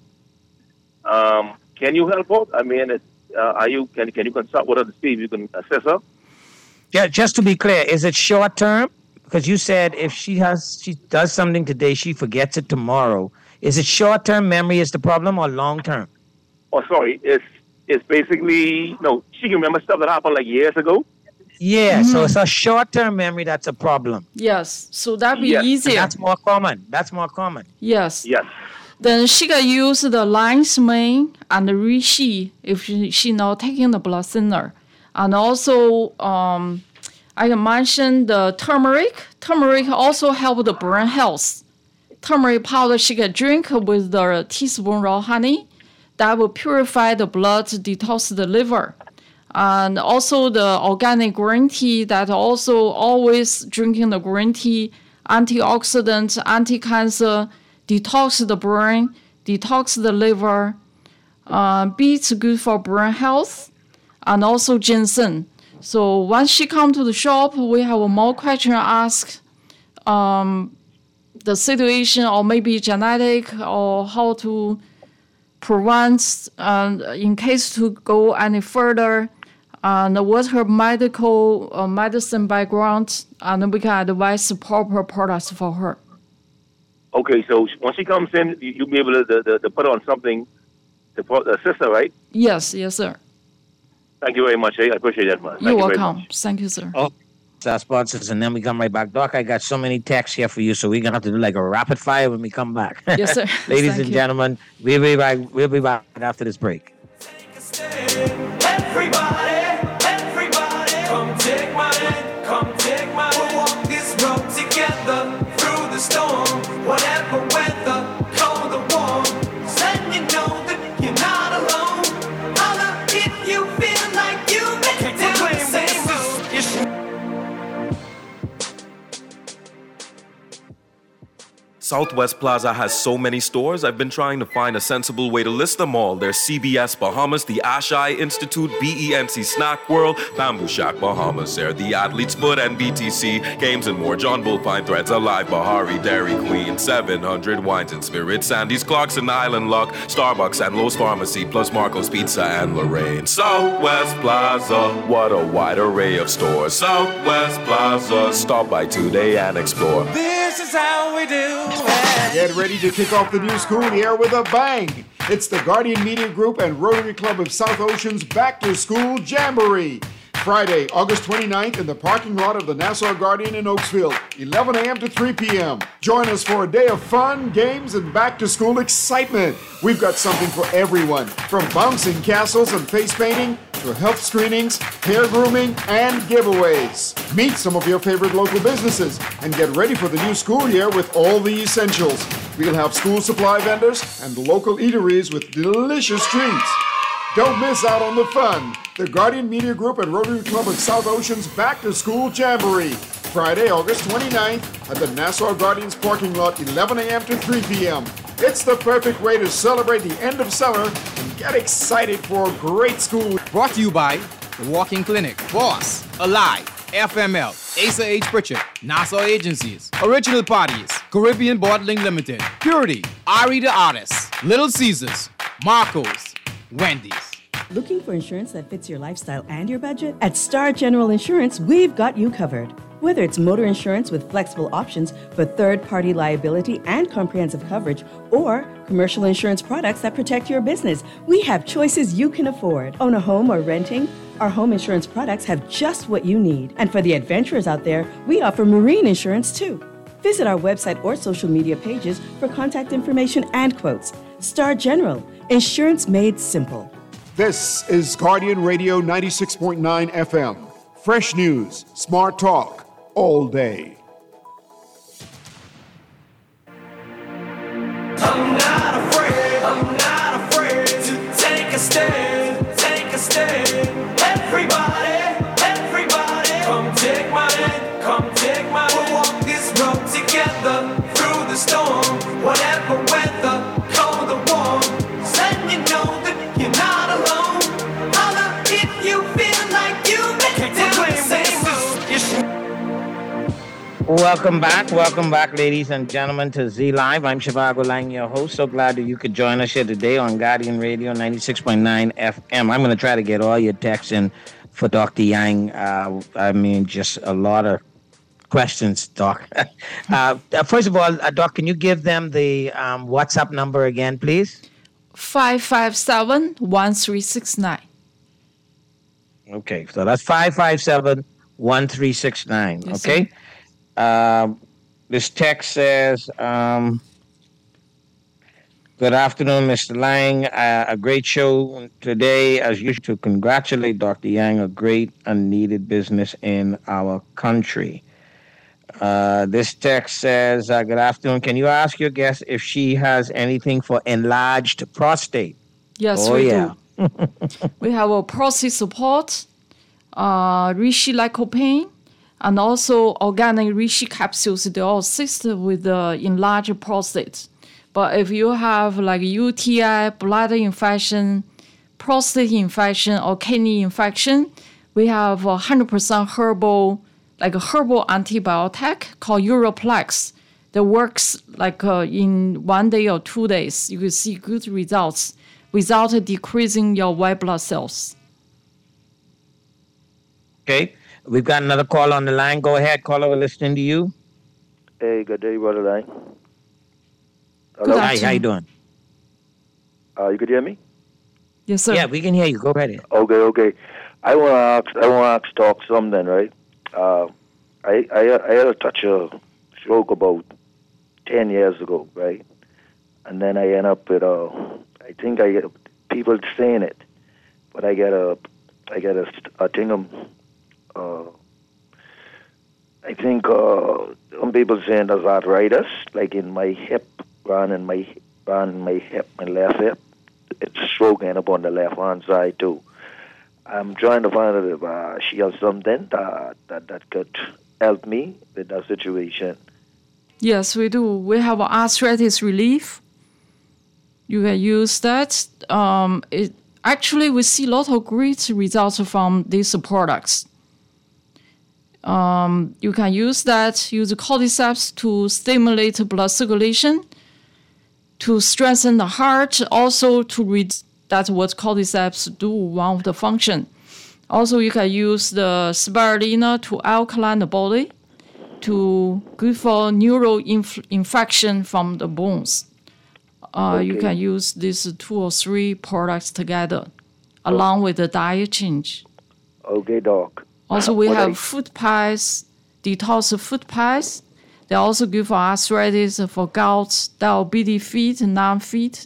[SPEAKER 7] Um, can you help out? I mean, it's, uh, are you can can you consult with her to see if you can assess her?
[SPEAKER 4] Yeah, just to be clear, is it short term? Because you said if she has she does something today, she forgets it tomorrow. Is it short term memory is the problem or long term?
[SPEAKER 7] Oh, sorry, it's it's basically no. She can remember stuff that happened like years ago.
[SPEAKER 4] Yeah,
[SPEAKER 5] Mm-hmm.
[SPEAKER 4] so it's a short term memory that's a problem.
[SPEAKER 5] Yes, so that'd be
[SPEAKER 7] Yes.
[SPEAKER 5] easier.
[SPEAKER 4] And that's more common. That's more common.
[SPEAKER 5] Yes.
[SPEAKER 7] Yes.
[SPEAKER 5] Then she can use the lion's mane and the reishi if she, she not taking the blood thinner. And also, um, I can mention the turmeric. Turmeric also help the brain health. Turmeric powder she can drink with the teaspoon raw honey. That will purify the blood, detox the liver. And also the organic green tea that also always drinking the green tea, antioxidant, anti-cancer, detox the brain, detox the liver, uh, beets good for brain health, and also ginseng. So once she come to the shop, we have more question ask um, the situation or maybe genetic or how to prevent uh, in case to go any further. And what's her medical uh, medicine background, and we can advise proper products for her.
[SPEAKER 7] Okay, so once she comes in, you, you'll be able to, to, to put on something to put, assist her, right?
[SPEAKER 5] Yes, yes, sir.
[SPEAKER 7] Thank you very much. Eh? I appreciate that, man. Thank
[SPEAKER 5] You're
[SPEAKER 7] you very
[SPEAKER 5] welcome.
[SPEAKER 7] much.
[SPEAKER 5] Thank you, sir.
[SPEAKER 4] Oh, it's our sponsors, and then we come right back. Doc, I got so many texts here for you, so we're gonna have to do like a rapid fire when we come back.
[SPEAKER 5] Yes, sir.
[SPEAKER 4] Ladies
[SPEAKER 5] Thank
[SPEAKER 4] and
[SPEAKER 5] you.
[SPEAKER 4] gentlemen, we'll be back. We'll be back after this break.
[SPEAKER 2] Everybody, everybody, come take my hand, come take my hand. We'll walk this road together through the storm, whatever weather, cold or warm. Let you know that you're not alone. Holla if you feel like you make it down the same road.
[SPEAKER 8] Southwest Plaza has so many stores, I've been trying to find a sensible way to list them all. There's C B S Bahamas, the Ashai Institute, B E N C Snack World, Bamboo Shack Bahamas, Air, the Athlete's Foot, and B T C, Games and more, John Bull, Fine Threads, Alive, Bahari, Dairy Queen, seven hundred Wines and Spirits, Sandy's, Clarkson, Island Luck, Starbucks, and Lowe's Pharmacy, plus Marco's Pizza and Lorraine. Southwest Plaza, what a wide array of stores. Southwest Plaza, stop by today and explore.
[SPEAKER 2] This is how we do.
[SPEAKER 1] Get ready to kick off the new school year with a bang. It's the Guardian Media Group and Rotary Club of South Ocean's Back to School Jamboree. Friday, August twenty-ninth in the parking lot of the Nassau Guardian in Oaksville, eleven a.m. to three p.m. Join us for a day of fun, games, and back-to-school excitement. We've got something for everyone, from bouncing castles and face painting to health screenings, hair grooming, and giveaways. Meet some of your favorite local businesses and get ready for the new school year with all the essentials. We'll have school supply vendors and local eateries with delicious treats. Don't miss out on the fun. The Guardian Media Group and Rotary Club of South Ocean's Back to School Jamboree. Friday, August twenty-ninth at the Nassau Guardians parking lot, eleven a.m. to three p.m. It's the perfect way to celebrate the end of summer and get excited for a great school.
[SPEAKER 23] Brought to you by The Walking Clinic, Boss, Alive, F M L, Asa H. Pritchard, Nassau Agencies, Original Parties, Caribbean Bottling Limited, Purity, Ari the Artist, Little Caesars, Marco's, Wendy's.
[SPEAKER 9] Looking for insurance that fits your lifestyle and your budget? At Star General Insurance, we've got you covered. Whether it's motor insurance with flexible options for third-party liability and comprehensive coverage, or commercial insurance products that protect your business, we have choices you can afford. Own a home or renting? Our home insurance products have just what you need. And for the adventurers out there, we offer marine insurance too. Visit our website or social media pages for contact information and quotes. Star General, insurance made simple.
[SPEAKER 1] This is Guardian Radio ninety-six point nine F M. Fresh news, smart talk, all day.
[SPEAKER 2] I'm not afraid, I'm not afraid to take a stand, take a stand. Everybody, everybody, come take my hand, come take my hand. We'll walk this road together through the storm, whatever weather, cold or warm. Letting you know that you're not alone. Holla if you feel like you make it down the same road.
[SPEAKER 4] Welcome back. Welcome back, ladies and gentlemen, to Z Live. I'm Shivago Lang, your host. So glad that you could join us here today on Guardian Radio ninety-six point nine F M. I'm going to try to get all your texts in for Doctor Yang. Uh, I mean, just a lot of questions, Doc. uh, first of all, uh, Doc, can you give them the um, WhatsApp number again, please?
[SPEAKER 5] five five seven, one three six nine.
[SPEAKER 4] Okay, so that's five five seven, one three six nine.
[SPEAKER 5] Yes,
[SPEAKER 4] okay? Uh, this text says, um, good afternoon, Mister Lang. Uh, a great show today, as usual, to congratulate Doctor Yang, a great and needed business in our country. Uh, this text says, uh, good afternoon. Can you ask your guest if she has anything for enlarged prostate?
[SPEAKER 5] Yes,
[SPEAKER 4] oh,
[SPEAKER 5] we
[SPEAKER 4] yeah.
[SPEAKER 5] do. We have a prostate support, uh, reishi lycopene, and also organic reishi capsules. They all assist with the enlarged prostate. But if you have like U T I, bladder infection, prostate infection, or kidney infection, we have a one hundred percent herbal, like a herbal antibiotic called Uraplex that works like uh, in one day or two days. You can see good results without decreasing your white blood cells.
[SPEAKER 4] Okay. We've got another call on the line. Go ahead, caller. We're listening to you.
[SPEAKER 10] Hey, good day, brother Lang.
[SPEAKER 4] Hello. Hi, how you doing?
[SPEAKER 10] Uh, you could hear me?
[SPEAKER 5] Yes, sir.
[SPEAKER 4] Yeah, we can hear you. Go ahead.
[SPEAKER 10] Okay, okay. I want to ask. I want to ask Doc something, right? Uh, I, I I had a touch of stroke about ten years ago, right? And then I end up with a. I think I get people saying it, but I get a. I get a, a thingum. Uh, I think uh, some people saying there's arthritis, like in my hip, around in my around in my hip, my left hip. It's stroking up on the left hand side too. I'm trying to find out if uh, she has something that, that that could help me with that situation.
[SPEAKER 5] Yes, we do. We have arthritis relief. You can use that. Um, it actually we see a lot of great results from these products. Um, you can use that, use cordyceps to stimulate blood circulation, to strengthen the heart, also to read. That's what cordyceps do, one of the function. Also, you can use the spirulina to alkaline the body, to good for neural inf- infection from the bones. Uh,
[SPEAKER 10] Okay.
[SPEAKER 5] You can use these two or three products together, along with the diet change.
[SPEAKER 10] Okay, Doc.
[SPEAKER 5] Also, we
[SPEAKER 10] What
[SPEAKER 5] have
[SPEAKER 10] I-
[SPEAKER 5] foot pies, detox foot pies. They're also good for arthritis, for gout, diabetes feet, numb feet.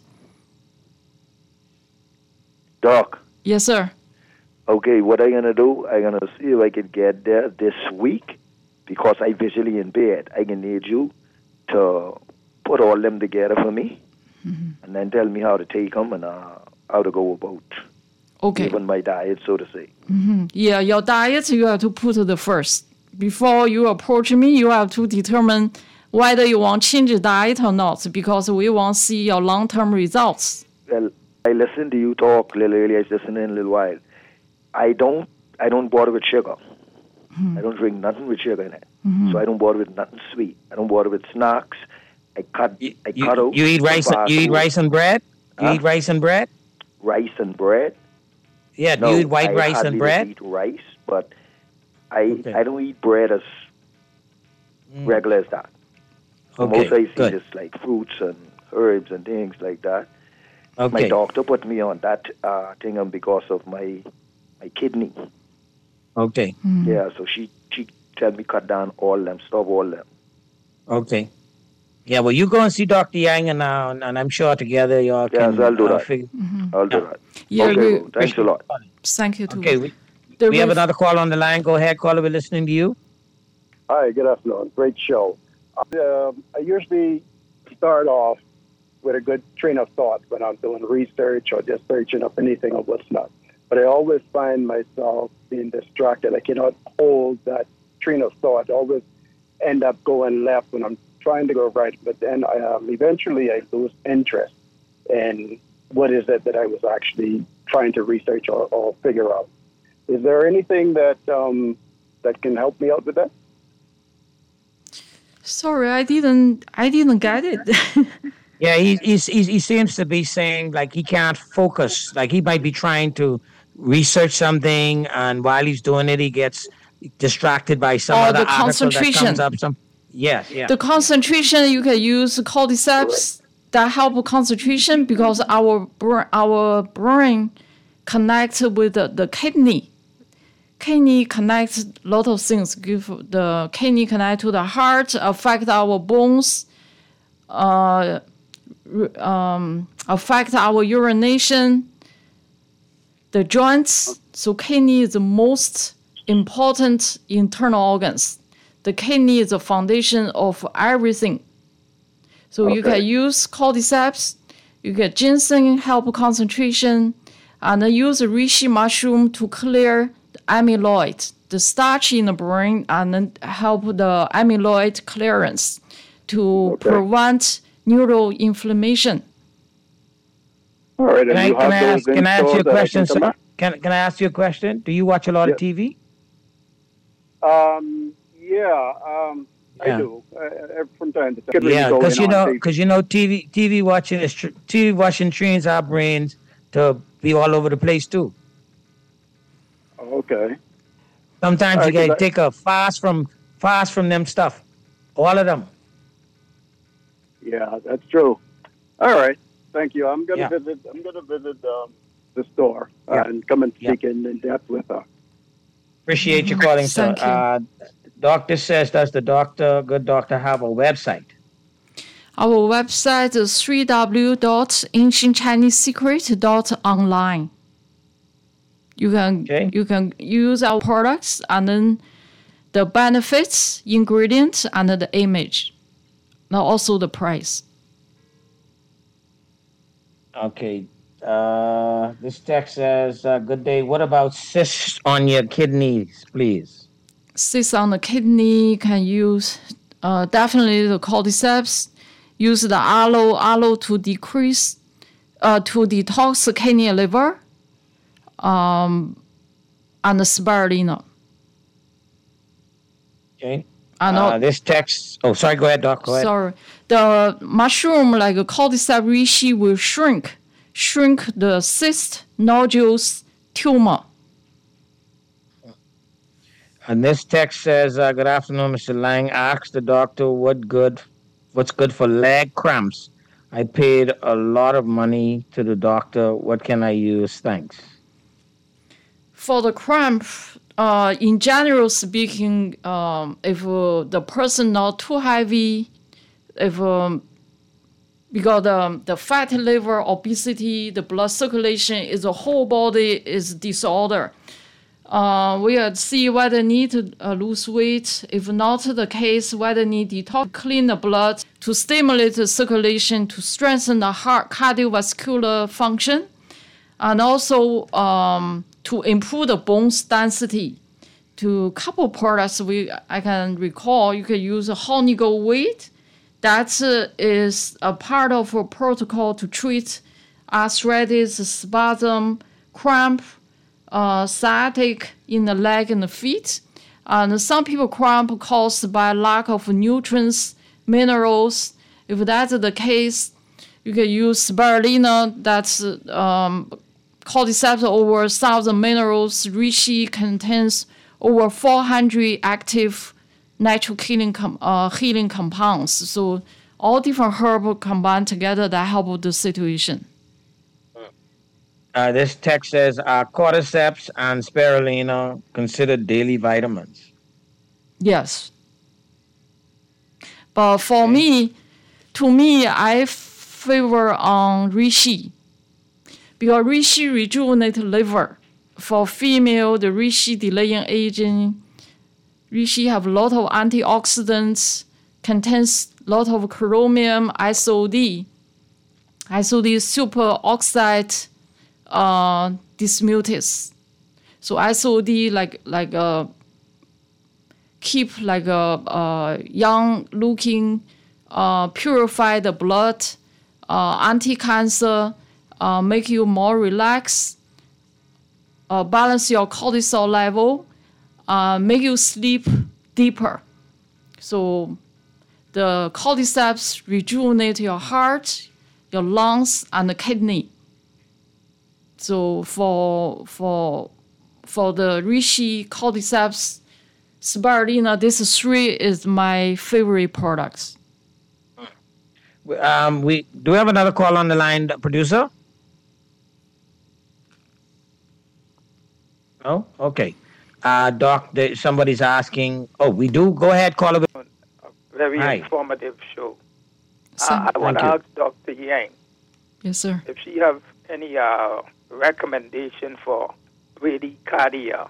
[SPEAKER 10] Doc.
[SPEAKER 5] Yes, sir.
[SPEAKER 10] Okay, what I'm gonna do? I'm gonna see if I can get there this week because I visually impaired. I can need you to put all them together for me, and then tell me how to take them and uh, how to go about
[SPEAKER 5] Okay.
[SPEAKER 10] even my diet, so to say.
[SPEAKER 5] Mhm. Yeah, your diet, you have to put the first. Before you approach me, you have to determine whether you want to change the diet or not, because we want to see your long-term results.
[SPEAKER 10] Well, I listened to you talk a little earlier. I was listening a little while. I don't, I don't bother with sugar. I don't drink nothing with sugar in it.
[SPEAKER 4] Mhm.
[SPEAKER 10] So I don't bother with nothing sweet. I don't bother with snacks. I cut. I
[SPEAKER 4] You,
[SPEAKER 10] cut out.
[SPEAKER 4] you eat
[SPEAKER 10] the
[SPEAKER 4] rice.
[SPEAKER 10] fast
[SPEAKER 4] You eat
[SPEAKER 10] food.
[SPEAKER 4] rice and bread. You
[SPEAKER 10] Huh?
[SPEAKER 4] eat rice and bread.
[SPEAKER 10] Rice and bread.
[SPEAKER 4] Yeah,
[SPEAKER 10] No,
[SPEAKER 4] you eat white
[SPEAKER 10] I
[SPEAKER 4] rice
[SPEAKER 10] hardly
[SPEAKER 4] and bread.
[SPEAKER 10] Eat rice, but I I don't eat bread as regular as that. The
[SPEAKER 4] Okay,
[SPEAKER 10] most I see
[SPEAKER 4] good.
[SPEAKER 10] is like fruits and herbs and things like that. My
[SPEAKER 4] Okay.
[SPEAKER 10] doctor put me on that uh, thing um, because of my my kidney.
[SPEAKER 4] Okay.
[SPEAKER 10] Yeah, so she she tell me cut down all them, stop all them.
[SPEAKER 4] Okay. Yeah, well, you go and see Doctor Yang, and, uh, and and I'm sure together y'all
[SPEAKER 10] Yes,
[SPEAKER 4] can.
[SPEAKER 10] I'll do
[SPEAKER 4] uh,
[SPEAKER 10] that.
[SPEAKER 4] figure-
[SPEAKER 10] I'll do that.
[SPEAKER 5] Yeah,
[SPEAKER 10] okay,
[SPEAKER 5] we-
[SPEAKER 10] well, thanks a lot.
[SPEAKER 5] Thank you too.
[SPEAKER 4] Okay, we,
[SPEAKER 5] The
[SPEAKER 4] we have
[SPEAKER 5] ref-
[SPEAKER 4] another call on the line. Go ahead, caller. We're listening to you.
[SPEAKER 11] Hi, good afternoon. Great show. Um, I usually start off with a good train of thought when I'm doing research or just searching up anything or what's not. But I always find myself being distracted. I cannot hold that train of thought. I always end up going left when I'm trying to go right. But then I, um, eventually I lose interest in what is it that I was actually trying to research or, or figure out. Is there anything that um, that can help me out with that?
[SPEAKER 5] Sorry, I didn't. I didn't get it.
[SPEAKER 4] Yeah, he, he's, he's, he seems to be saying like he can't focus. Like he might be trying to research something, and while he's doing it, he gets distracted by some
[SPEAKER 5] Or
[SPEAKER 4] other
[SPEAKER 5] the
[SPEAKER 4] article that
[SPEAKER 5] concentration.
[SPEAKER 4] comes up. Some yes, yeah.
[SPEAKER 5] The concentration, you can use cordyceps that help concentration because our br- our brain connects with the, the kidney. Kidney connects a lot of things. Give the kidney connect to the heart, affect our bones, uh, r- um, affect our urination, the joints. So kidney is the most important internal organs. The kidney is the foundation of everything. So you
[SPEAKER 11] Okay.
[SPEAKER 5] can use cordyceps, you get ginseng help concentration, and then use reishi mushroom to clear the amyloid, the starch in the brain, and then help the amyloid clearance to prevent neuroinflammation.
[SPEAKER 11] All right,
[SPEAKER 4] Can
[SPEAKER 11] and
[SPEAKER 4] I,
[SPEAKER 11] you
[SPEAKER 4] can I
[SPEAKER 11] have
[SPEAKER 4] ask,
[SPEAKER 11] those
[SPEAKER 4] can I ask you a
[SPEAKER 11] in store
[SPEAKER 4] question,
[SPEAKER 11] that I can
[SPEAKER 4] sir? Can, can I ask you a question? Do you watch a lot of T V?
[SPEAKER 11] Um, yeah, um,
[SPEAKER 4] Yeah.
[SPEAKER 11] I do. Uh, uh, from time to time. Could really
[SPEAKER 4] Yeah,
[SPEAKER 11] go
[SPEAKER 4] because
[SPEAKER 11] in
[SPEAKER 4] you
[SPEAKER 11] on
[SPEAKER 4] know,
[SPEAKER 11] T V.
[SPEAKER 4] because you know, T V T V watching is tr- T V watching trains our brains to be all over the place too.
[SPEAKER 11] Okay.
[SPEAKER 4] Sometimes
[SPEAKER 11] All
[SPEAKER 4] you
[SPEAKER 11] right,
[SPEAKER 4] gotta
[SPEAKER 11] 'cause I-
[SPEAKER 4] take a fast from fast from them stuff, all of them.
[SPEAKER 11] Yeah, that's true. All right. Thank you. I'm gonna
[SPEAKER 4] Yeah.
[SPEAKER 11] visit. I'm gonna visit um, the store uh,
[SPEAKER 4] Yeah.
[SPEAKER 11] and come and
[SPEAKER 4] Yeah.
[SPEAKER 11] speak in, in depth with her.
[SPEAKER 4] Appreciate you calling, sir.
[SPEAKER 5] Thank you.
[SPEAKER 4] Uh, doctor says, does the doctor, good doctor, have a website?
[SPEAKER 5] Our website is w w w dot ancient chinese secret dot online. You can you can use our products and then the benefits, ingredients, and the image, and also the price.
[SPEAKER 4] Okay. Uh, this text says, uh, good day. What about cysts on your kidneys, please?
[SPEAKER 5] Cysts on the kidney can use uh, definitely the cordyceps. Use the aloe aloe to decrease uh, to detox the kidney and liver. Um, and the spirulina.
[SPEAKER 4] Okay.
[SPEAKER 5] And
[SPEAKER 4] Uh,
[SPEAKER 5] al-
[SPEAKER 4] this text, oh, sorry, go ahead, Doc. Go ahead.
[SPEAKER 5] Sorry, the mushroom like cordyceps reishi will shrink, shrink the cyst, nodules, tumor.
[SPEAKER 4] And this text says, uh, good afternoon, Mister Lang. Asked the doctor what good, what's good for leg cramps. I paid a lot of money to the doctor. What can I use? Thanks.
[SPEAKER 5] For the cramp, uh, in general speaking, um, if uh, the person not too heavy, if um, because the, the fatty liver, obesity, the blood circulation is a whole body is disorder. Uh, we will see whether need to uh, lose weight. If not the case, whether need detox, clean the blood to stimulate the circulation, to strengthen the heart cardiovascular function, and also um, to improve the bones density. To couple products we I can recall, you can use a honey gold weight. That uh, is a part of a protocol to treat arthritis, spasm, cramp, uh, sciatic in the leg and the feet. And some people cramp caused by lack of nutrients, minerals. If that's the case, you can use spirulina. That's um, cordyceps over one thousand minerals. Reishi contains over four hundred active natural healing com- uh, healing compounds. So all different herbs combined together that help the situation.
[SPEAKER 4] Uh, this text says, are cordyceps and spirulina considered daily vitamins?
[SPEAKER 5] Yes. But for okay. me, to me, I favor on reishi. Because reishi rejuvenates liver. For female, the reishi delaying aging. Reishi have a lot of antioxidants, contains a lot of chromium, I S O D. I S O D is superoxide uh, dismutase. So I S O D like like uh, keep like a uh, young looking, uh, purify the blood, uh, anti-cancer, uh, make you more relaxed, uh, balance your cortisol level, uh, make you sleep deeper. So the cordyceps rejuvenate your heart, your lungs, and the kidney. So for for for the reishi, cordyceps, spirulina, these three is my favorite products.
[SPEAKER 4] Um, we do we have another call on the line, producer? Oh, okay. Uh, Doc, there, somebody's asking. Oh, we do. Go ahead, caller.
[SPEAKER 12] Very
[SPEAKER 4] Hi.
[SPEAKER 12] informative show.
[SPEAKER 5] So,
[SPEAKER 12] uh, I want to
[SPEAKER 4] you.
[SPEAKER 12] ask Doctor Yang
[SPEAKER 5] Yes, sir.
[SPEAKER 12] if she have any uh, recommendation for bradycardia.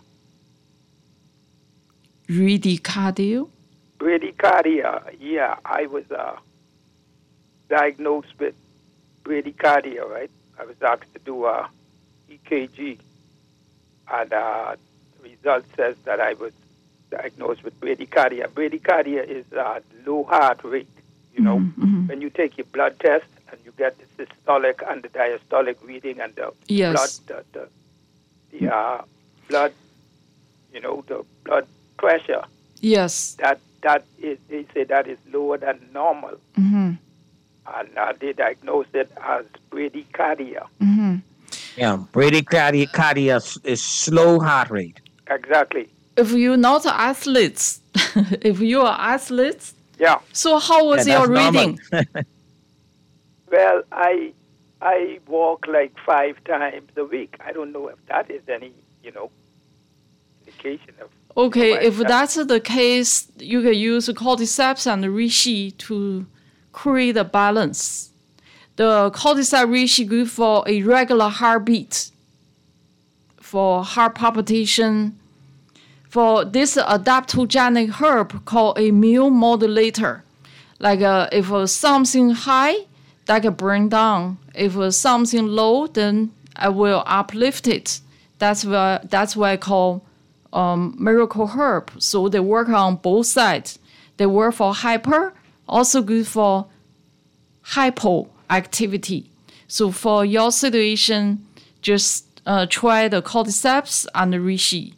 [SPEAKER 5] Bradycardia?
[SPEAKER 12] Bradycardia, yeah. I was uh, diagnosed with bradycardia, right? I was asked to do a E K G, and uh, the result says that I was diagnosed with bradycardia. Bradycardia is uh, low heart rate. You know,
[SPEAKER 5] mm-hmm.
[SPEAKER 12] when you take your blood test and you get the systolic and the diastolic reading and the
[SPEAKER 5] Yes.
[SPEAKER 12] blood, the, the, the uh, blood, you know, the blood pressure.
[SPEAKER 5] Yes.
[SPEAKER 12] That that is, they say that is lower than normal,
[SPEAKER 5] Mm-hmm.
[SPEAKER 12] and uh, they diagnose it as bradycardia.
[SPEAKER 5] Mm-hmm.
[SPEAKER 4] Yeah, bradycardia is, is slow heart rate.
[SPEAKER 12] Exactly.
[SPEAKER 5] If you're not athletes, if you are athletes,
[SPEAKER 12] Yeah.
[SPEAKER 5] so how was
[SPEAKER 4] Yeah,
[SPEAKER 5] your
[SPEAKER 4] that's
[SPEAKER 5] reading?
[SPEAKER 12] Well, I I walk like five times a week. I don't know if that is any, you know, indication of.
[SPEAKER 5] Okay,
[SPEAKER 12] of
[SPEAKER 5] if
[SPEAKER 12] that.
[SPEAKER 5] that's the case, you can use cordyceps and reishi to create a balance. The cordyceps reishi good for irregular heartbeat, for heart palpitation, for this adaptogenic herb called immune modulator. Like uh, if uh, something high, that can bring down. If uh, something low, then I will uplift it. That's why that's why I call um, miracle herb. So they work on both sides. They work for hyper, also good for hypoactivity. So for your situation, just uh, try the cordyceps and the reishi.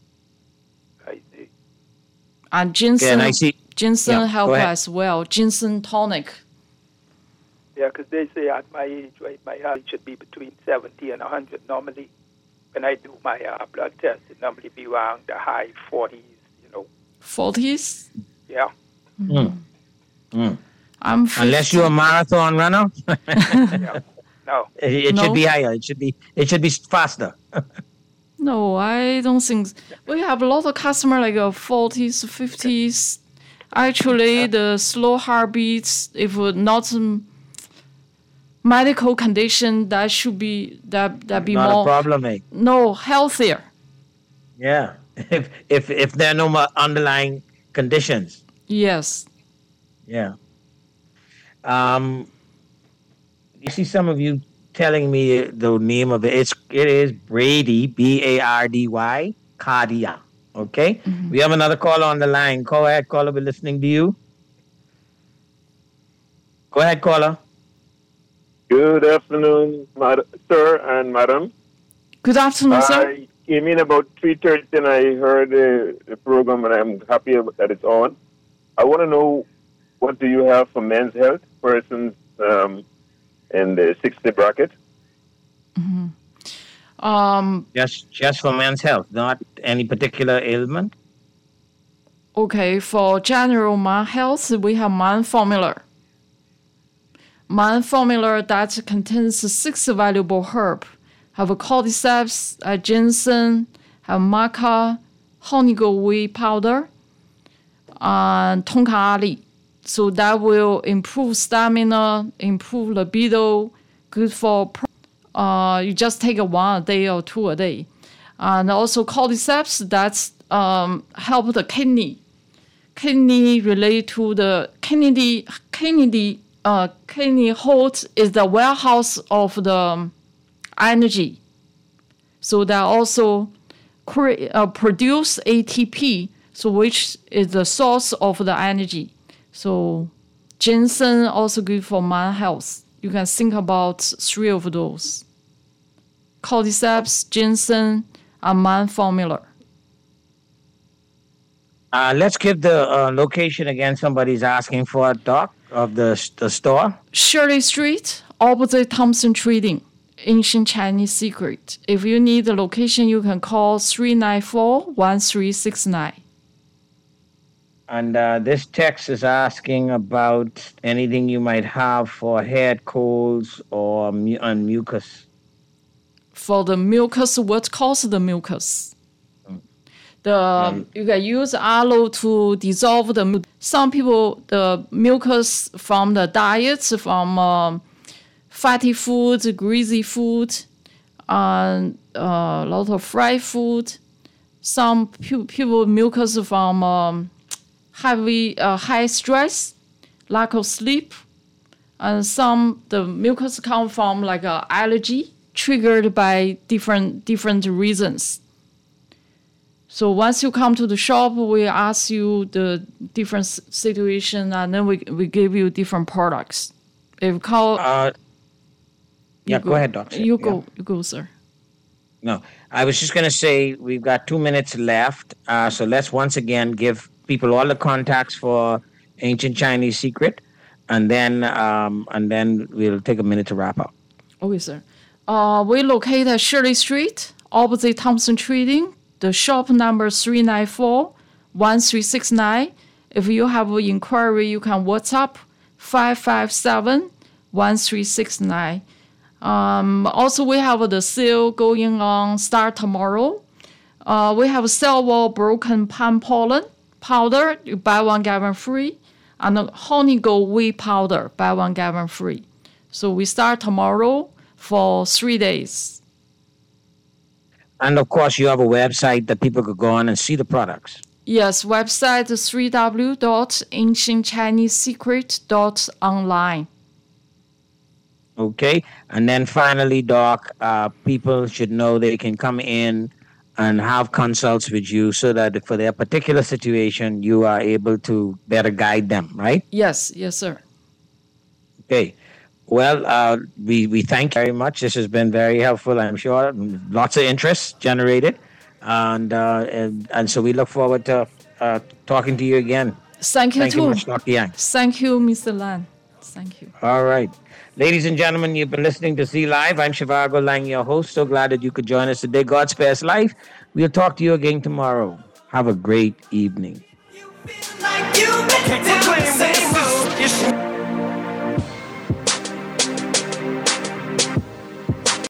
[SPEAKER 5] And ginseng,
[SPEAKER 4] Yeah, and I see-
[SPEAKER 5] ginseng
[SPEAKER 4] Yeah,
[SPEAKER 5] help
[SPEAKER 4] go ahead.
[SPEAKER 5] as well. Ginseng tonic.
[SPEAKER 12] Yeah, because they say at my age, right, my heart should be between seventy and one hundred. Normally, when I do my uh, blood test, it normally be around the high forties, you know.
[SPEAKER 5] forties?
[SPEAKER 12] Yeah.
[SPEAKER 4] Mm. Mm.
[SPEAKER 5] I'm
[SPEAKER 4] Unless you're a marathon runner,
[SPEAKER 12] No.
[SPEAKER 4] it, it
[SPEAKER 5] No.
[SPEAKER 4] should be higher. It should be. It should be faster.
[SPEAKER 5] No, I don't think. s- We have a lot of customers like uh, forties, fifties. Actually, the slow heartbeats, if uh, not um, medical condition, that should be that that be
[SPEAKER 4] Not
[SPEAKER 5] more
[SPEAKER 4] a problem, mate.
[SPEAKER 5] no healthier.
[SPEAKER 4] Yeah. If if if there are no more underlying conditions.
[SPEAKER 5] Yes.
[SPEAKER 4] Yeah. Um. You see, some of you telling me the name of it. It's it is Brady, B A R D Y, cardia. Okay. We have another caller on the line. Go ahead, caller. We're listening to you. Go ahead, caller.
[SPEAKER 13] Good afternoon, mad- sir and madam.
[SPEAKER 5] Good afternoon, sir.
[SPEAKER 13] I came in about three thirty and I heard uh, the program, and I'm happy that it's on. I want to know, what do you have for men's health, persons um, in the sixty bracket?
[SPEAKER 5] Mm-hmm. Um,
[SPEAKER 4] just just for men's health, not any particular ailment?
[SPEAKER 5] Okay, for general man health, we have man formula. Man formula that contains six valuable herbs. Have cordyceps, uh, ginseng, have maca, honey gold wheat powder, and tonka ali. So that will improve stamina, improve libido, good for, uh, you just take a one a day or two a day. And also cordyceps, that's um, help the kidney. Kidney relate to the kidney, kidney, uh, kidney holds is the warehouse of the energy. So that also cre- uh, produce A T P, so which is the source of the energy. So ginseng also good for man health. You can think about three of those. Cordyceps, ginseng, and man formula.
[SPEAKER 4] Uh, let's give the uh, location again. Somebody's asking for a doc of the, the store.
[SPEAKER 5] Shirley Street, opposite Thompson Trading. Ancient Chinese Secret. If you need the location, you can call three nine four, one three six nine.
[SPEAKER 4] And uh, this text is asking about anything you might have for head colds or mu- and mucus.
[SPEAKER 5] For the mucus, what causes the mucus? The um, you can use aloe to dissolve the mucus. Some people, the mucus from the diets, from um, fatty foods, greasy food, and uh, a lot of fried food. Some pe- people mucus from um, heavy, uh, high stress, lack of sleep, and some the mucus come from like a allergy triggered by different different reasons. So once you come to the shop, we ask you the different situation, and then we we give you different products. If call.
[SPEAKER 4] Uh,
[SPEAKER 5] You
[SPEAKER 4] yeah,
[SPEAKER 5] go.
[SPEAKER 4] go ahead, Doctor.
[SPEAKER 5] You
[SPEAKER 4] Yeah.
[SPEAKER 5] go, you go, sir.
[SPEAKER 4] No, I was just going to say we've got two minutes left. Uh, so let's once again give people all the contacts for Ancient Chinese Secret, and then um, and then we'll take a minute to wrap up.
[SPEAKER 5] Okay, sir. Uh, we locate at Shirley Street, opposite Thompson Trading. The shop number is three nine four, one three six nine. If you have an inquiry, you can WhatsApp five five seven, one three six nine. Um, also, we have the sale going on start tomorrow. Uh, we have cell wall broken palm pollen powder, you buy one, get one free, and the honey gold wheat powder, buy one, get one free. So we start tomorrow for three days.
[SPEAKER 4] And of course, you have a website that people could go on and see the products.
[SPEAKER 5] Yes, website is w w w dot ancient chinese secret dot online.
[SPEAKER 4] Okay. And then finally, Doc, uh, people should know they can come in and have consults with you so that for their particular situation, you are able to better guide them, right?
[SPEAKER 5] Yes, yes, sir.
[SPEAKER 4] Okay. Well, uh, we, we thank you very much. This has been very helpful, I'm sure. Lots of interest generated. And, uh, and, and so we look forward to uh, talking to you again.
[SPEAKER 5] Thank you,
[SPEAKER 4] Thank
[SPEAKER 5] too.
[SPEAKER 4] you much, Doctor Yang.
[SPEAKER 5] Thank you, Mister Lan. Thank you.
[SPEAKER 4] All right. Ladies and gentlemen, you've been listening to Z Live. I'm Shivago Lang, your host. So glad that you could join us today. God spares life. We'll talk to you again tomorrow. Have a great evening.
[SPEAKER 2] Like you make